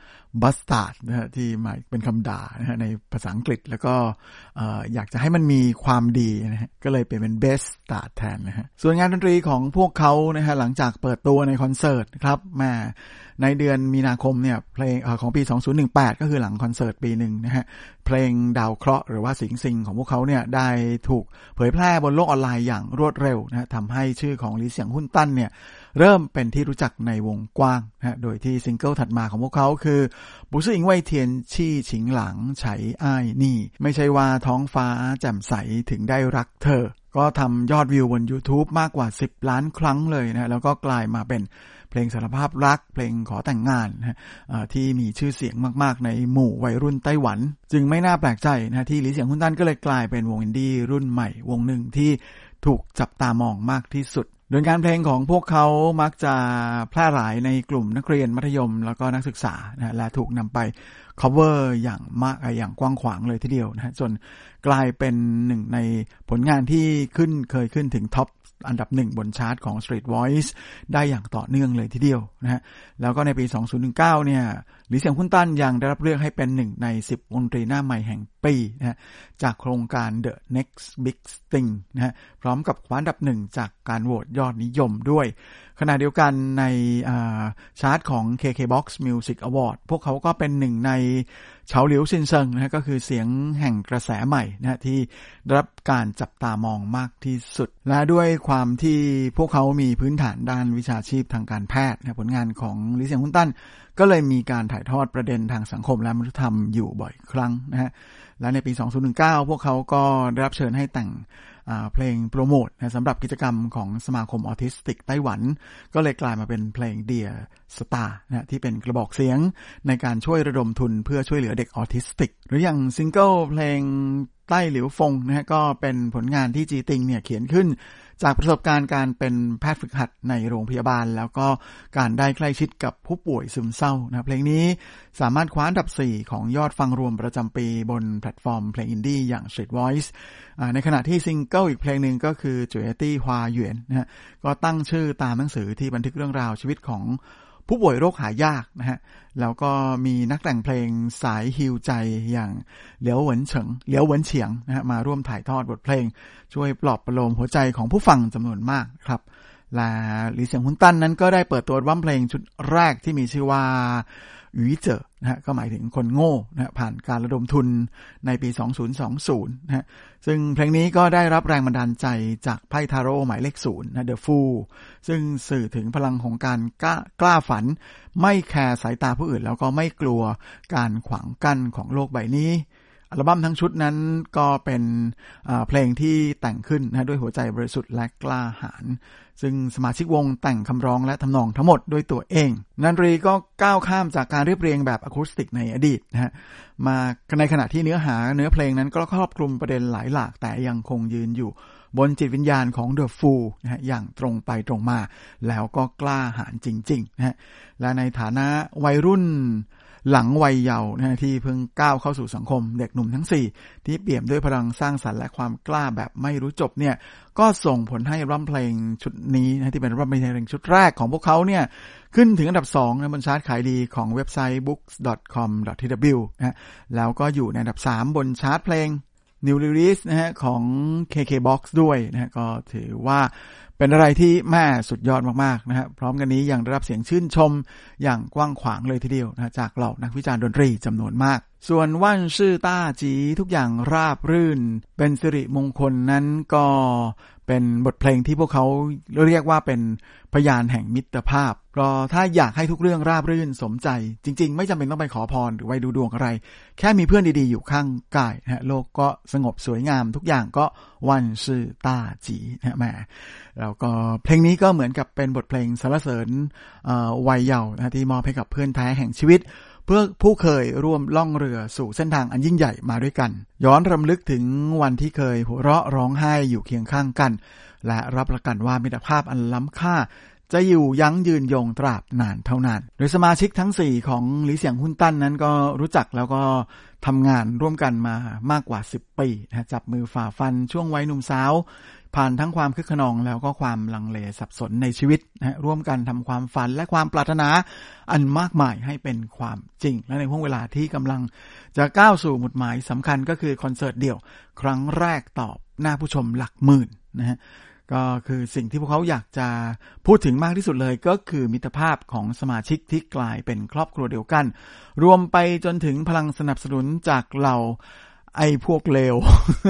bastard นะฮะที่หมายเป็นคำด่านะฮะในภาษาอังกฤษแล้วก็อยากจะให้มันมีความดีนะฮะก็เลยเป็น bastard แทนนะฮะส่วนงานดนตรีของพวกเขานะฮะหลังจากเปิดตัวในคอนเสิร์ตครับมาในเดือนมีนาคมเนี่ยเพลงของปี2018ก็คือหลังคอนเสิร์ตปีหนึ่งนะฮะเพลงดาวเคราะห์หรือว่าสิงสิงของพวกเขาเนี่ยได้ถูกเผยแพร่บนโลกออนไลน์อย่างรวดเร็วนะฮะทำให้ชื่อของหลีเสี่ยงหุ้นตั้นเนี่ยเริ่มเป็นที่รู้จักในวงกว้างนะฮะโดยที่ซิงเกิลถัดมาของพวกเขาคือบุษอิงไวเทียนชี่ฉิงหลังไฉอ้ายนี่ไม่ใช่ว่าท้องฟ้าแจ่มใสถึงได้รักเธอก็ทำยอดวิวบน YouTube มากกว่า10ล้านครั้งเลยนะแล้วก็กลายมาเป็นเพลงสารภาพรักเพลงขอแต่งงานนะที่มีชื่อเสียงมากๆในหมู่วัยรุ่นไต้หวันจึงไม่น่าแปลกใจนะที่หลีเสี่ยงหุ้นตั้นก็เลยกลายเป็นวงอินดี้รุ่นใหม่วงหนึ่งที่ถูกจับตามองมากที่สุดโดยการเพลงของพวกเขามักจะแพร่หลายในกลุ่มนักเรียนมัธยมแล้วก็นักศึกษานะและถูกนำไป cover อย่างกว้างขวางเลยทีเดียวนะจนกลายเป็นหนึ่งในผลงานที่เคยขึ้นถึงท็อปอันดับ1บนชาร์ตของ Street Voice ได้อย่างต่อเนื่องเลยทีเดียวนะฮะแล้วก็ในปี2019เนี่ยหลีเสี่ยงหุ้นตั้นยังได้รับเลือกให้เป็น1ใน10วงดนตรีหน้าใหม่แห่งปีนะฮะจากโครงการ The Next Big Thing นะฮะพร้อมกับคว้าอันดับ1จากการโหวตยอดนิยมด้วยขณะเดียวกันในชาร์ตของ KKBOX Music Award พวกเขาก็เป็น1ในเฉาหลิวซินเซิงนะฮะก็คือเสียงแห่งกระแสใหม่นะฮะที่ได้รับการจับตามองมากที่สุดและด้วยความที่พวกเขามีพื้นฐานด้านวิชาชีพทางการแพทย์นะผลงานของหลีเสี่ยงหุ้นตั้นก็เลยมีการถ่ายทอดประเด็นทางสังคมและมนุษยธรรมอยู่บ่อยครั้งนะฮะและในปี2019พวกเขาก็ได้รับเชิญให้แต่งเพลงโปรโมทนะสำหรับกิจกรรมของสมาคมออทิสติกไต้หวันก็เลยกลายมาเป็นเพลง Dear Star นะที่เป็นกระบอกเสียงในการช่วยระดมทุนเพื่อช่วยเหลือเด็กออทิสติกหรืออย่างซิงเกิลเพลงใต้หลิวฟงนะฮะก็เป็นผลงานที่จีติงเนี่ยเขียนขึ้นจากประสบการณ์การเป็นแพทย์ฝึกหัดในโรงพยาบาลแล้วก็การได้ใกล้ชิดกับผู้ป่วยซึมเศร้านะเพลงนี้สามารถคว้าอันดับ4ของยอดฟังรวมประจำปีบนแพลตฟอร์มเพลงอินดี้อย่าง Street Voice ในขณะที่ซิงเกิลอีกเพลงหนึ่งก็คือจุ๋ยตี้ฮวาหยวนนะฮะก็ตั้งชื่อตามหนังสือที่บันทึกเรื่องราวชีวิตของผู้ป่วยโรคหายากนะฮะแล้วก็มีนักแต่งเพลงสายฮีลใจอย่างเหลียวเหวินเฉียงนะฮะมาร่วมถ่ายทอดบทเพลงช่วยปลอบประโลมหัวใจของผู้ฟังจำนวนมากครับและหลีเสี่ยงหุ้นตั้นนั้นก็ได้เปิดตัวอัลบั้มเพลงชุดแรกที่มีชื่อว่าหวีเจ๋อนะฮะก็หมายถึงคนโง่นะฮะผ่านการระดมทุนในปี2020นะฮะซึ่งเพลงนี้ก็ได้รับแรงบันดาลใจจากไพ่ทาโร่หมายเลข0นะ The Fool ซึ่งสื่อถึงพลังของการกล้าฝันไม่แคร์สายตาผู้อื่นแล้วก็ไม่กลัวการขวางกั้นของโลกใบนี้อัลบั้มทั้งชุดนั้นก็เป็นเพลงที่แต่งขึ้นนะด้วยหัวใจบริสุทธิ์และกล้าหาญซึ่งสมาชิกวงแต่งคำร้องและทำนองทั้งหมดด้วยตัวเองดนตรีก็ก้าวข้ามจากการเรียบเรียงแบบอะคูสติกในอดีตนะฮะมาในขณะที่เนื้อเพลงนั้นก็ครอบคลุมประเด็นหลายหลากแต่ยังคงยืนอยู่บนจิตวิญญาณของ The Fool นะฮะอย่างตรงไปตรงมาแล้วก็กล้าหาญจริงๆนะฮะและในฐานะวัยรุ่นหลังวัยเยาว์นะที่เพิ่งก้าวเข้าสู่สังคมเด็กหนุ่มทั้ง4ที่เปี่ยมด้วยพลังสร้างสรรค์และความกล้าแบบไม่รู้จบเนี่ยก็ส่งผลให้อัลบั้มเพลงชุดนี้นะที่เป็นอัลบั้มเพลงชุดแรกของพวกเขาเนี่ยขึ้นถึงอันดับ2นะบนชาร์ตขายดีของเว็บไซต์ books.com.tw นะแล้วก็อยู่ในอันดับ3บนชาร์ตเพลง New Release นะฮะของ KKBOX ด้วยนะฮะก็ถือว่าเป็นอะไรที่แม่สุดยอดมากๆนะฮะพร้อมกันนี้ยังได้รับเสียงชื่นชมอย่างกว้างขวางเลยทีเดียวนะจากเหล่านักวิจารณ์ดนตรีจำนวนมากส่วนว่านซื่อต้าจีทุกอย่างราบรื่นเป็นสิริมงคลนั้นก็เป็นบทเพลงที่พวกเขาเรียกว่าเป็นพยานแห่งมิตรภาพเพราะถ้าอยากให้ทุกเรื่องราบรื่นสมใจจริงๆไม่จำเป็นต้องไปขอพรหรือไปดูดวงอะไรแค่มีเพื่อนดีๆอยู่ข้างกายนะโลกก็สงบสวยงามทุกอย่างก็ว่านซื่อต้าจีนะแม่แล้วก็เพลงนี้ก็เหมือนกับเป็นบทเพลงสรรเสริญวัยเยาว์นะที่มอบให้กับเพื่อนแท้แห่งชีวิตเพื่อผู้เคยร่วมล่องเรือสู่เส้นทางอันยิ่งใหญ่มาด้วยกันย้อนรำลึกถึงวันที่เคยหัวเราะร้องไห้อยู่เคียงข้างกันและรับประกันว่ามิตรภาพอันล้ำค่าจะอยู่ยั้งยืนยงตราบนานเท่านานโดยสมาชิกทั้ง4ของหลีเสี่ยงหุ้นตั้นนั้นก็รู้จักแล้วก็ทำงานร่วมกันมามากกว่า10 ปีนะจับมือฝ่าฟันช่วงวัยหนุ่มสาวผ่านทั้งความคึกขนองแล้วก็ความลังเลสับสนในชีวิตนะร่วมกันทำความฝันและความปรารถนาอันมากมายให้เป็นความจริงและในห่วงเวลาที่กำลังจะก้าวสู่หมุดหมายสำคัญก็คือคอนเสิร์ตเดี่ยวครั้งแรกต่อหน้าผู้ชมหลักหมื่นนะฮะก็คือสิ่งที่พวกเขาอยากจะพูดถึงมากที่สุดเลยก็คือมิตรภาพของสมาชิกที่กลายเป็นครอบครัวเดียวกันรวมไปจนถึงพลังสนับสนุนจากเหล่าไอ้พวกเลว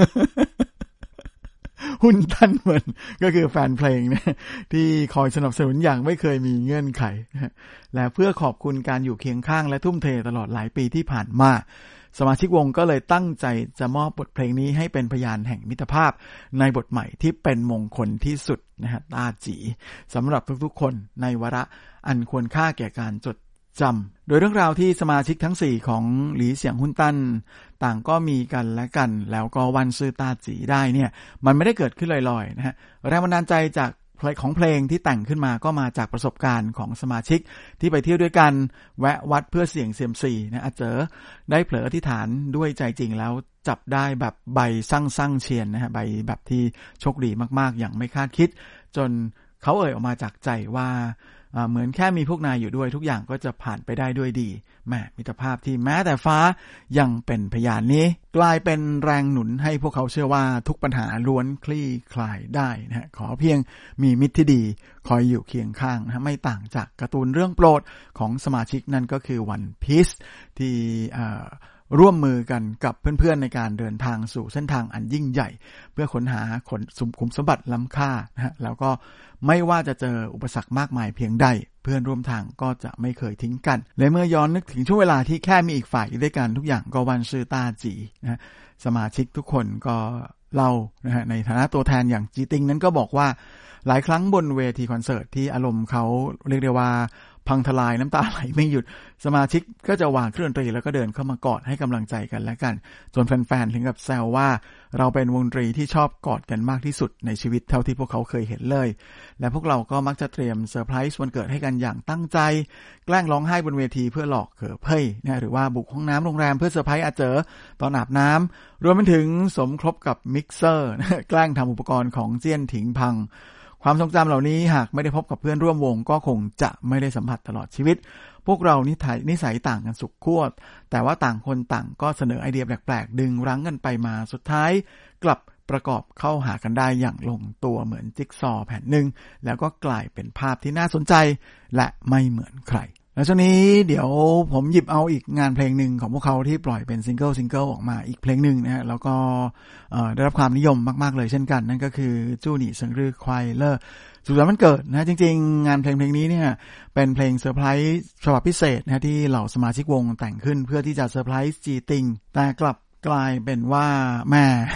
หุ้นตั้นเหมือนก็คือแฟนเพลงเนี่ยที่คอยสนับสนุนอย่างไม่เคยมีเงื่อนไขและเพื่อขอบคุณการอยู่เคียงข้างและทุ่มเทตลอดหลายปีที่ผ่านมาสมาชิกวงก็เลยตั้งใจจะมอบบทเพลงนี้ให้เป็นพยานแห่งมิตรภาพในบทใหม่ที่เป็นมงคลที่สุดนะฮะต้าจีสำหรับทุกๆคนในวาระอันควรค่าแก่การจดจำโดยเรื่องราวที่สมาชิกทั้ง4ของหลีเสียงหุ้นตั้นต่างก็มีกันและกันแล้วก็วันซื่อต้าจีได้เนี่ยมันไม่ได้เกิดขึ้นลอยๆนะฮะแรงบันดาลใจจากของเพลงที่แต่งขึ้นมาก็มาจากประสบการณ์ของสมาชิกที่ไปเที่ยวด้วยกันแวะวัดเพื่อเสี่ยงเซียมซีนะอาเจอได้เผลออธิษฐานด้วยใจจริงแล้วจับได้แบบใบสั่งเชียนนะฮะใบแบบที่โชคดีมากๆอย่างไม่คาดคิดจนเขาเอ่ยออกมาจากใจว่าเหมือนแค่มีพวกนายอยู่ด้วยทุกอย่างก็จะผ่านไปได้ด้วยดีแม่มิตรภาพที่แม้แต่ฟ้ายังเป็นพยานนี้กลายเป็นแรงหนุนให้พวกเขาเชื่อว่าทุกปัญหาล้วนคลี่คลายได้นะฮะขอเพียงมีมิตรที่ดีคอยอยู่เคียงข้างนะไม่ต่างจากการ์ตูนเรื่องโปรดของสมาชิกนั่นก็คือ One Piece ที่ร่วมมือกันกับเพื่อนๆในการเดินทางสู่เส้นทางอันยิ่งใหญ่เพื่อค้นหาขุมสมบัติล้ำค่านะฮะแล้วก็ไม่ว่าจะเจออุปสรรคมากมายเพียงใดเพื่อนร่วมทางก็จะไม่เคยทิ้งกันและเมื่อย้อนนึกถึงช่วงเวลาที่แค่มีอีกฝ่ายอยู่ด้วยกันทุกอย่างก็วันซื่อต้าจีนะสมาชิกทุกคนก็เล่านะฮะในฐานะตัวแทนอย่างจีติงนั้นก็บอกว่าหลายครั้งบนเวทีคอนเสิร์ตที่อารมณ์เขาเรียกได้ว่าพังทลายน้ำตาไหลไม่หยุดสมาชิกก็จะวางเครื่องดนตรีแล้วก็เดินเข้ามากอดให้กำลังใจกันและกันจนแฟนๆถึงกับแซวว่าเราเป็นวงดนตรีที่ชอบกอดกันมากที่สุดในชีวิตเท่าที่พวกเขาเคยเห็นเลยและพวกเราก็มักจะเตรียมเซอร์ไพรส์วันเกิดให้กันอย่างตั้งใจแกล้งร้องไห้บนเวทีเพื่อหลอกเขอเพ่ยนะหรือว่าบุกห้องน้ำโรงแรมเพื่อเซอร์ไพรส์อาเจอตอนอาบน้ำรวมไปถึงสมคบกับมิกเซอร์แกล้งทำอุปกรณ์ของเจี้ยนถิงพังความทรงจำเหล่านี้หากไม่ได้พบกับเพื่อนร่วมวงก็คงจะไม่ได้สัมผัสตลอดชีวิตพวกเรานิสัยต่างกันสุดขั้วแต่ว่าต่างคนต่างก็เสนอไอเดียแปลกๆดึงรั้งกันไปมาสุดท้ายกลับประกอบเข้าหากันได้อย่างลงตัวเหมือนจิ๊กซอว์แผ่นหนึ่งแล้วก็กลายเป็นภาพที่น่าสนใจและไม่เหมือนใครแล้วช่วงนี้เดี๋ยวผมหยิบเอาอีกงานเพลงหนึ่งของพวกเขาที่ปล่อยเป็นซิงเกิลออกมาอีกเพลงหนึ่งนะฮะแล้วก็ได้รับความนิยมมากๆเลยเช่นกันนั่นก็คือจู้หนี่เซิงรื่อควายเลอร์สุขสันต์วันเกิดนะจริงๆงานเพลงนี้เนี่ยเป็นเพลงเซอร์ไพรส์ฉบับพิเศษนะที่เหล่าสมาชิกวงแต่งขึ้นเพื่อที่จะเซอร์ไพรส์จีติงแต่กลับกลายเป็นว่าแม่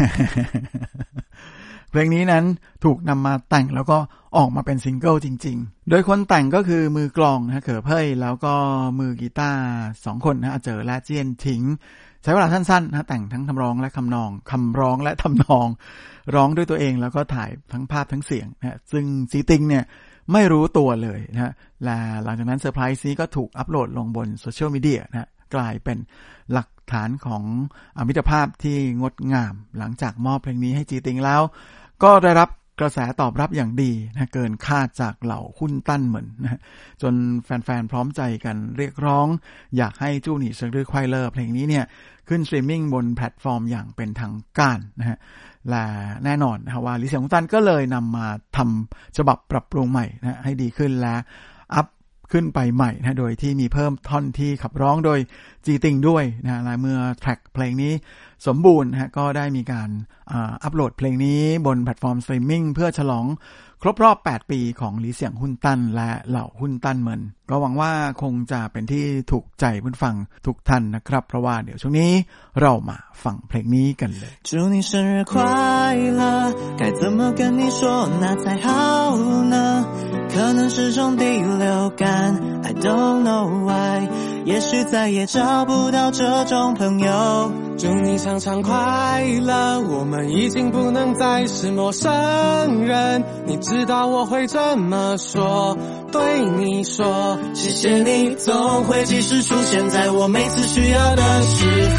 เพลงนี้นั้นถูกนำมาแต่งแล้วก็ออกมาเป็นซิงเกิลจริงๆโดยคนแต่งก็คือมือกลองนะเขอเพ่ยแล้วก็มือกีตาร์2คนนะอาเจอและเจียนถิงใช้เวลาสั้นๆนะแต่งทั้งคำร้องและคำร้องและทำนองร้องด้วยตัวเองแล้วก็ถ่ายทั้งภาพทั้งเสียงนะซึ่งจีติงเนี่ยไม่รู้ตัวเลยนะและหลังจากนั้นเซอร์ไพรส์นี้ก็ถูกอัปโหลดลงบนโซเชียลมีเดียนะกลายเป็นหลักฐานของมิตรภาพที่งดงามหลังจากมอบเพลงนี้ให้จีติงแล้วก็ได้รับกระแสตอบรับอย่างดีนะเกินคาดจากเหล่าหุ้นตั้นเหมือนนะจนแฟนๆพร้อมใจกันเรียกร้องอยากให้จู้หนี่เซิงรื่อควายเลอร์เพลงนี้เนี่ยขึ้นสตรีมมิ่งบนแพลตฟอร์มอย่างเป็นทางการนะฮะและแน่นอนนะว่าหลีเสียงหุ้นตั้นก็เลยนำมาทำฉบับปรับปรุงใหม่นะให้ดีขึ้นและอัพขึ้นไปใหม่นะโดยที่มีเพิ่มท่อนที่ขับร้องโดยจีติงด้วยนะและเมื่อแทร็กเพลงนี้สมบูรณ์นะก็ได้มีการอัปโหลดเพลงนี้บนแพลตฟอร์มสตรีมมิ่งเพื่อฉลองครบรอบ8ปีของหลีเสียงหุ้นตั้นและเหล่าหุ้นตั้นเหมือนก็หวังว่าคงจะเป็นที่ถูกใจผู้ฟังทุกท่านนะครับเพราะว่าเดี๋ยวช่วงนี้เรามาฟังเพลงนี้กันเลย祝你生日快乐该怎么跟你说那才好呢可能是种第六感 I don't know why 也许再也找不到这种朋友祝你常常快乐我们已经不能再是陌生人你知道我会这么说对你说谢谢你总会及时出现在我每次需要的时候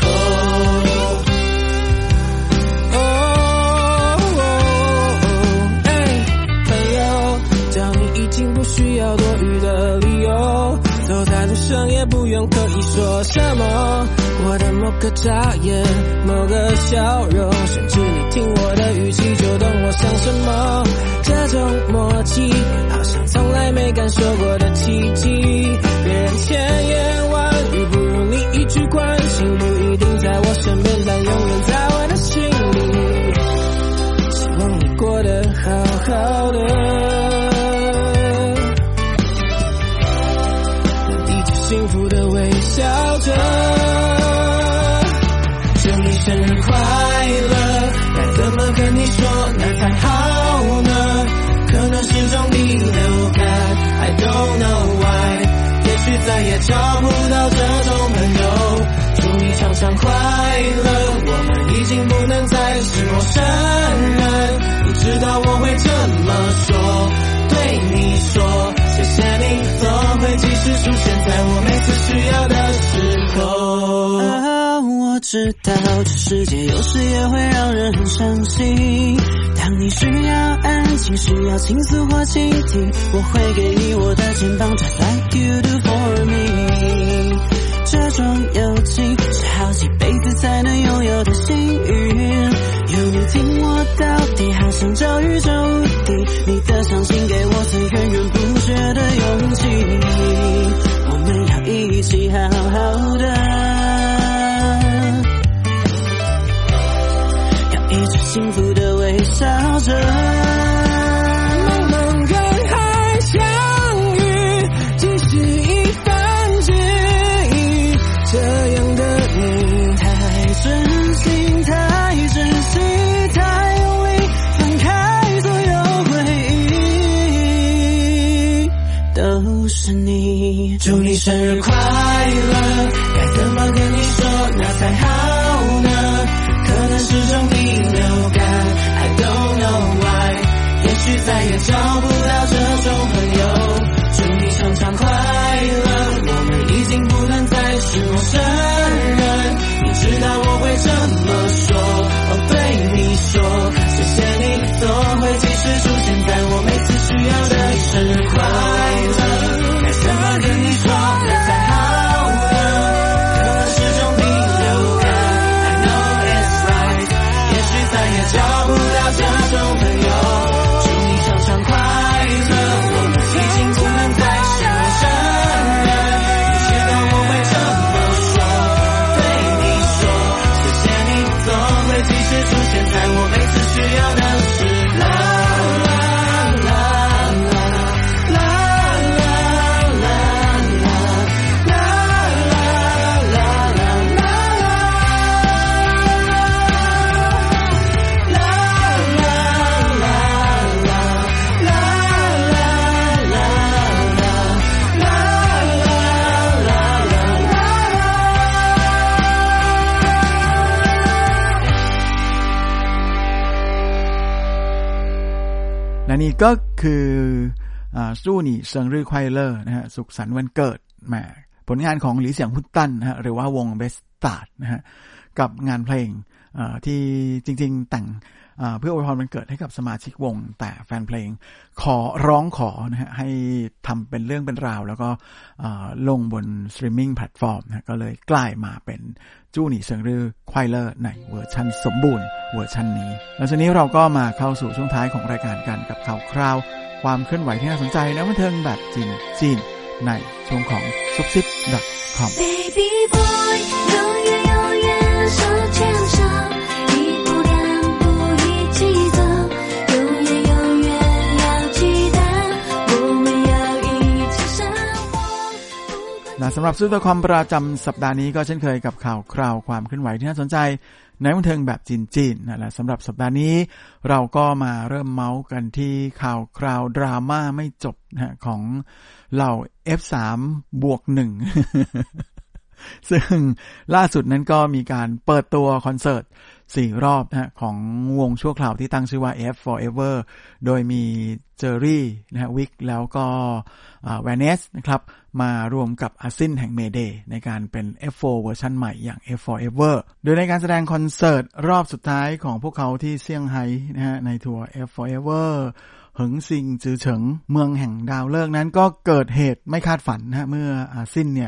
用刻意说什么，我的某个眨眼，某个笑容，甚至你听我的语气就懂我想什么。这种默契好像从来没感受过的奇迹，别人千言万语不如你一句关心，不一定在我身边，但永远在我的心里。希望你过得好好的，我低着幸福的微笑着，祝你生日快乐，该怎么跟你说那才好呢？可能是种第六感 I don't know why， 也许再也找不到这种朋友。祝你常常快乐，我们已经不能再是陌生人，你知道我会这么说，对你说谢谢你，总会及时出现在我每次需要的时候。我知道这世界有时也会让人很伤心，当你需要安静，需要倾诉或倾听，我会给你我的肩膀 Just like you do for me。 这种友情是好几辈子才能拥有的幸运，有你听我到底，好像找宇宙无敌，你的相信给我最源源不绝的勇气，我们要一起好好的，一直幸福的微笑着，茫茫人海相遇，只是一番记忆，这样的你太真心，太珍惜，太用力放开所有回忆，都是你。祝你生日快乐，该怎么跟你说那才好呢？可能是种第六感 I don't know why， 也许再也找不到这种朋友。祝你常常快乐，我们已经不能再是陌生人，你知道我会这么说，我对你说谢谢你，总会及时出现在我每次需要的生日快乐，该怎么跟你说那才好呢？可能是种第六感再也找不到这种朋友。祝你常常快乐，我们已经不能再是陌生人，你知道我会这么说，对你说谢谢你，总会及时出现在我每次需要的时候。 และนี่ก็คือสู้หนี่เซิงรื่อไควเลอร์นะฮะสุขสันต์วันเกิดแหมผลงานของหลี่เสียงฮุตตันนะฮะหรือว่าวงเบสตาร์ดนะฮะกับงานเพลงที่จริงๆแต่งเพื่ออวยพรวันเกิดให้กับสมาชิกวงแต่แฟนเพลงร้องขอนะฮะให้ทำเป็นเรื่องเป็นราวแล้วก็ลงบนสตรีมมิ่งแพลตฟอร์มนะก็เลยกลายมาเป็นจู้หนี่เซิงรื่อไควเลอร์ในเวอร์ชันสมบูรณ์เวอร์ชันนี้แล้วทีนี้เราก็มาเข้าสู่ช่วงท้ายของรายการกันกับข่าวคราวความเคลื่อนไหวที่น่าสนใจและบันเทิงแบบจีนในช่วงของ subsip.com Baby boy 永远永远手牵手一步两步一起走永远永远要记得我们要一起生活สำหรับ subsip.com ประจำสัปดาห์นี้ก็เช่นเคยกับข่าวคราวความเคลื่อนไหวที่น่าสนใจในบันเทิงแบบจีนๆนั่นแหละสำหรับสัปดาห์นี้เราก็มาเริ่มเมาส์กันที่ข่าวคราวดราม่าไม่จบนะของเหล่า F3+1 ซึ่งล่าสุดนั้นก็มีการเปิดตัวคอนเสิร์ต4รอบนะของวงชั่วคราวที่ตั้งชื่อว่า F Forever โดยมีเจอรี่นะฮะวิกแล้วก็แวนเนสนะครับมารวมกับอาซินแห่งเมเดย์ในการเป็น F4 เวอร์ชันใหม่อย่าง F Forever โดยในการแสดงคอนเสิร์ตรอบสุดท้ายของพวกเขาที่เซี่ยงไฮ้นะฮะในทัวร์ F Forever เหิงซิงจือเฉิงเมืองแห่งดาวฤกษ์นั้นก็เกิดเหตุไม่คาดฝันนะฮะเมื่ออาซินเนี่ย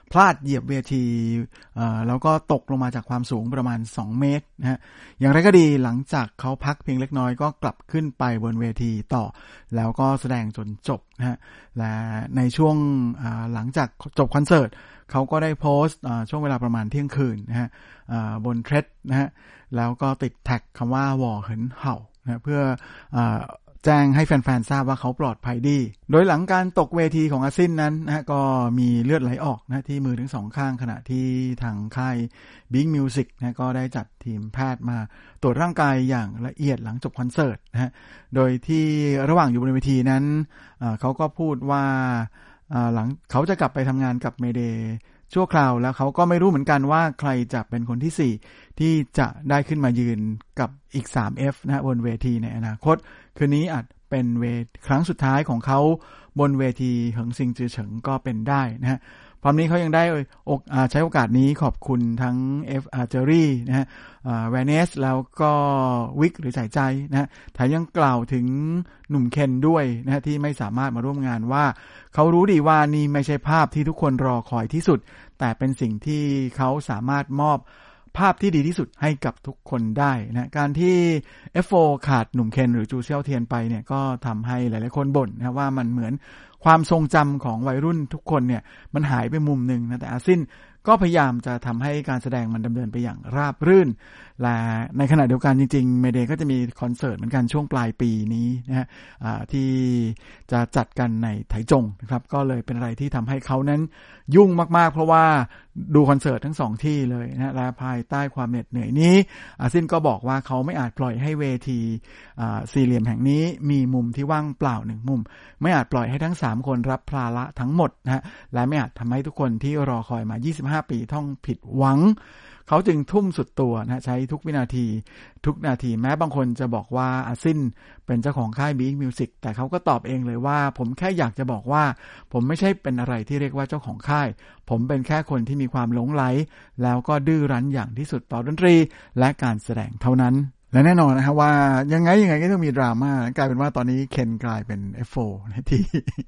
พลาดเหยียบเวทีแล้วก็ตกลงมาจากความสูงประมาณ2เมตรนะฮะอย่างไรก็ดีหลังจากเขาพักเพียงเล็กน้อยก็กลับขึ้นไปบนเวทีต่อแล้วก็แสดงจนจบนะฮะและในช่วงหลังจากจบคอนเสิร์ตเขาก็ได้โพสต์ช่วงเวลาประมาณเที่ยงคืนนะฮะบนเทรดนะฮะแล้วก็ติดแท็กคำว่าวอเหินเห่านะเพื่อแจ้งให้แฟนๆทราบว่าเขาปลอดภัยดีโดยหลังการตกเวทีของอาซินนั้นนะก็มีเลือดไหลออกนะที่มือทั้งสองข้างขณะที่ทางค่าย Big Music นะก็ได้จัดทีมแพทย์มาตรวจร่างกายอย่างละเอียดหลังจบคอนเสิร์ตนะฮะโดยที่ระหว่างอยู่บนเวทีนั้นเขาก็พูดว่าหลังเขาจะกลับไปทำงานกับเมเดย์ชั่วคราวแล้วเขาก็ไม่รู้เหมือนกันว่าใครจะเป็นคนที่4ที่จะได้ขึ้นมายืนกับอีก 3F นะบนเวทีในอนาคตคืนนี้อาจเป็นครั้งสุดท้ายของเขาบนเวทีเหิงซิงจือเฉิงก็เป็นได้นะฮะพร้อมนี้เขายังได้ใช้โอกาสนี้ขอบคุณทั้งเจอรี่นะฮะแวนเนสแล้วก็วิกหรือสายใจนะฮะแถมยังกล่าวถึงหนุ่มเคนด้วยนะฮะที่ไม่สามารถมาร่วมงานว่าเขารู้ดีว่านี่ไม่ใช่ภาพที่ทุกคนรอคอยที่สุดแต่เป็นสิ่งที่เขาสามารถมอบภาพที่ดีที่สุดให้กับทุกคนได้นะการที่ F4 ขาดหนุ่มเคนหรือจูเซี่ยวเทียนไปเนี่ยก็ทำให้หลายๆคนบ่นนะว่ามันเหมือนความทรงจำของวัยรุ่นทุกคนเนี่ยมันหายไปมุมนึงนะแต่อาซินก็พยายามจะทำให้การแสดงมันดำเนินไปอย่างราบรื่นและในขณะเดียวกันจริงๆเมเดย์ก็จะมีคอนเสิร์ตเหมือนกันช่วงปลายปีนี้นะฮะที่จะจัดกันในไถจงนะครับก็เลยเป็นอะไรที่ทำให้เขานั้นยุ่งมากๆเพราะว่าดูคอนเสิร์ตทั้ง2ที่เลยนะและภายใต้ความเหน็ดเหนื่อยนี้อาซินก็บอกว่าเขาไม่อาจปล่อยให้เวทีสี่เหลี่ยมแห่งนี้มีมุมที่ว่างเปล่า1มุมไม่อาจปล่อยให้ทั้ง3คนรับภาระทั้งหมดนะฮะและไม่อาจทำให้ทุกคนที่รอคอยมา25ปีต้องผิดหวังเขาจึงทุ่มสุดตัวนะใช้ทุกวินาทีทุกนาทีแม้บางคนจะบอกว่าอาซินเป็นเจ้าของค่าย Big Music แต่เขาก็ตอบเองเลยว่าผมแค่อยากจะบอกว่าผมไม่ใช่เป็นอะไรที่เรียกว่าเจ้าของค่ายผมเป็นแค่คนที่มีความหลงใหลแล้วก็ดื้อรั้นอย่างที่สุดต่อดนตรีและการแสดงเท่านั้นและแน่นอนนะครับว่ายังไงก็ต้องมีดราม่ากลายเป็นว่าตอนนี้เคนกลายเป็น F4 ที่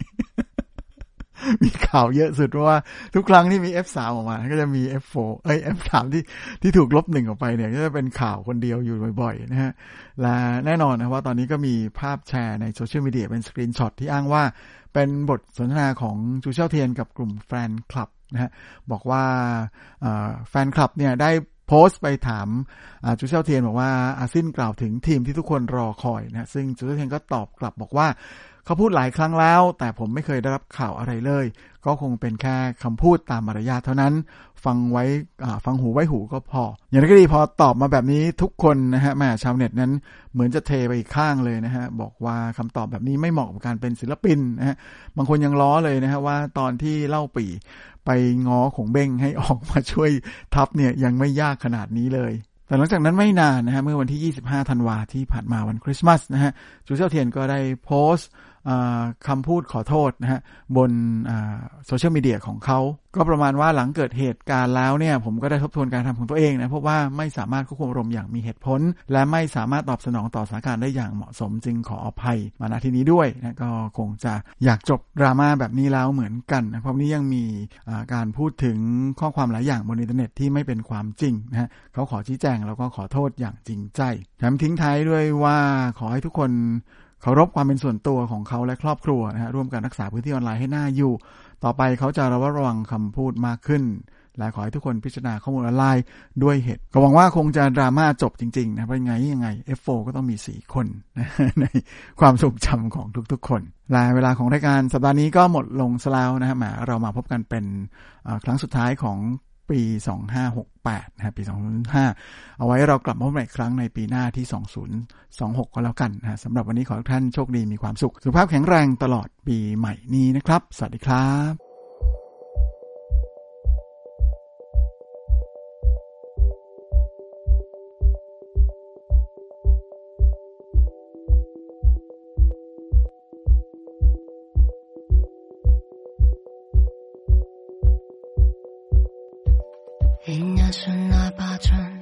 มีข่าวเยอะสุดเพราะว่าทุกครั้งที่มี F3 ออกมาก็จะมี F4 F3 ที่ถูกลบ1ออกไปเนี่ยก็จะเป็นข่าวคนเดียวอยู่บ่อยๆนะฮะและแน่นอนนะว่าตอนนี้ก็มีภาพแชร์ในโซเชียลมีเดียเป็นสกรีนช็อตที่อ้างว่าเป็นบทสนทนาของจูเซี่ยวเทียนกับกลุ่มแฟนคลับนะฮะบอกว่าแฟนคลับเนี่ยได้โพสต์ไปถามจูเซี่ยวเทียนบอกว่าอาซินกล่าวถึงทีมที่ทุกคนรอคอยนะซึ่งจูเซี่ยวเทียนก็ตอบกลับบอกว่าเขาพูดหลายครั้งแล้วแต่ผมไม่เคยได้รับข่าวอะไรเลยก็คงเป็นแค่คำพูดตามมารยาทเท่านั้นฟังหูไว้หูก็พออย่างนั้นก็ดีพอตอบมาแบบนี้ทุกคนนะฮะแม่ชาวเน็ตนั้นเหมือนจะเทไปอีกข้างเลยนะฮะบอกว่าคำตอบแบบนี้ไม่เหมาะกับการเป็นศิลปินนะฮะบางคนยังล้อเลยนะฮะว่าตอนที่เล่าปี่ไปง้อของเบ้งให้ออกมาช่วยทัพเนี่ยยังไม่ยากขนาดนี้เลยแต่หลังจากนั้นไม่นานนะฮะเมื่อวันที่25ธันวาคมที่ผ่านมาวันคริสต์มาสนะฮะจูเซี่ยวเทียนก็ได้โพสต์คำพูดขอโทษนะฮะบนโซเชียลมีเดียของเขาก็ประมาณว่าหลังเกิดเหตุการณ์แล้วเนี่ยผมก็ได้ทบทวนการทำของตัวเองนะเพราะว่าไม่สามารถควบคุมอารมณ์อย่างมีเหตุผลและไม่สามารถตอบสนองต่อสถานการณ์ได้อย่างเหมาะสมจึงขออภัยมาณที่นี้ด้วยนะก็คงจะอยากจบดราม่าแบบนี้แล้วเหมือนกันนะเพราะนี้ยังมีการพูดถึงข้อความหลายอย่างบนอินเทอร์เน็ตที่ไม่เป็นความจริงนะฮะเขาขอชี้แจงแล้วก็ขอโทษอย่างจริงใจแถมทิ้งท้ายด้วยว่าขอให้ทุกคนเคารพความเป็นส่วนตัวของเขาและครอบครัวนะฮะร่วมกันรักษาพื้นที่ออนไลน์ให้น่าอยู่ต่อไปเขาจะระวังคำพูดมากขึ้นและขอให้ทุกคนพิจารณาข้อมูลออนไลน์ด้วยเหตุก็หวังว่าคงจะดราม่าจบจริงๆนะเพราะยังไง F4 ก็ต้องมี4คนนะในความทรงจำของทุกๆคนและเวลาของรายการสัปดาห์นี้ก็หมดลงซะแล้วนะฮะเรามาพบกันเป็นครั้งสุดท้ายของปี2568นะฮะปี2005เอาไว้เรากลับมาพบกันอีกครั้งในปีหน้าที่2026ก็แล้วกันนะสำหรับวันนี้ขอให้ทุกท่านโชคดีมีความสุขสุขภาพแข็งแรงตลอดปีใหม่นี้นะครับสวัสดีครับ人家是那把针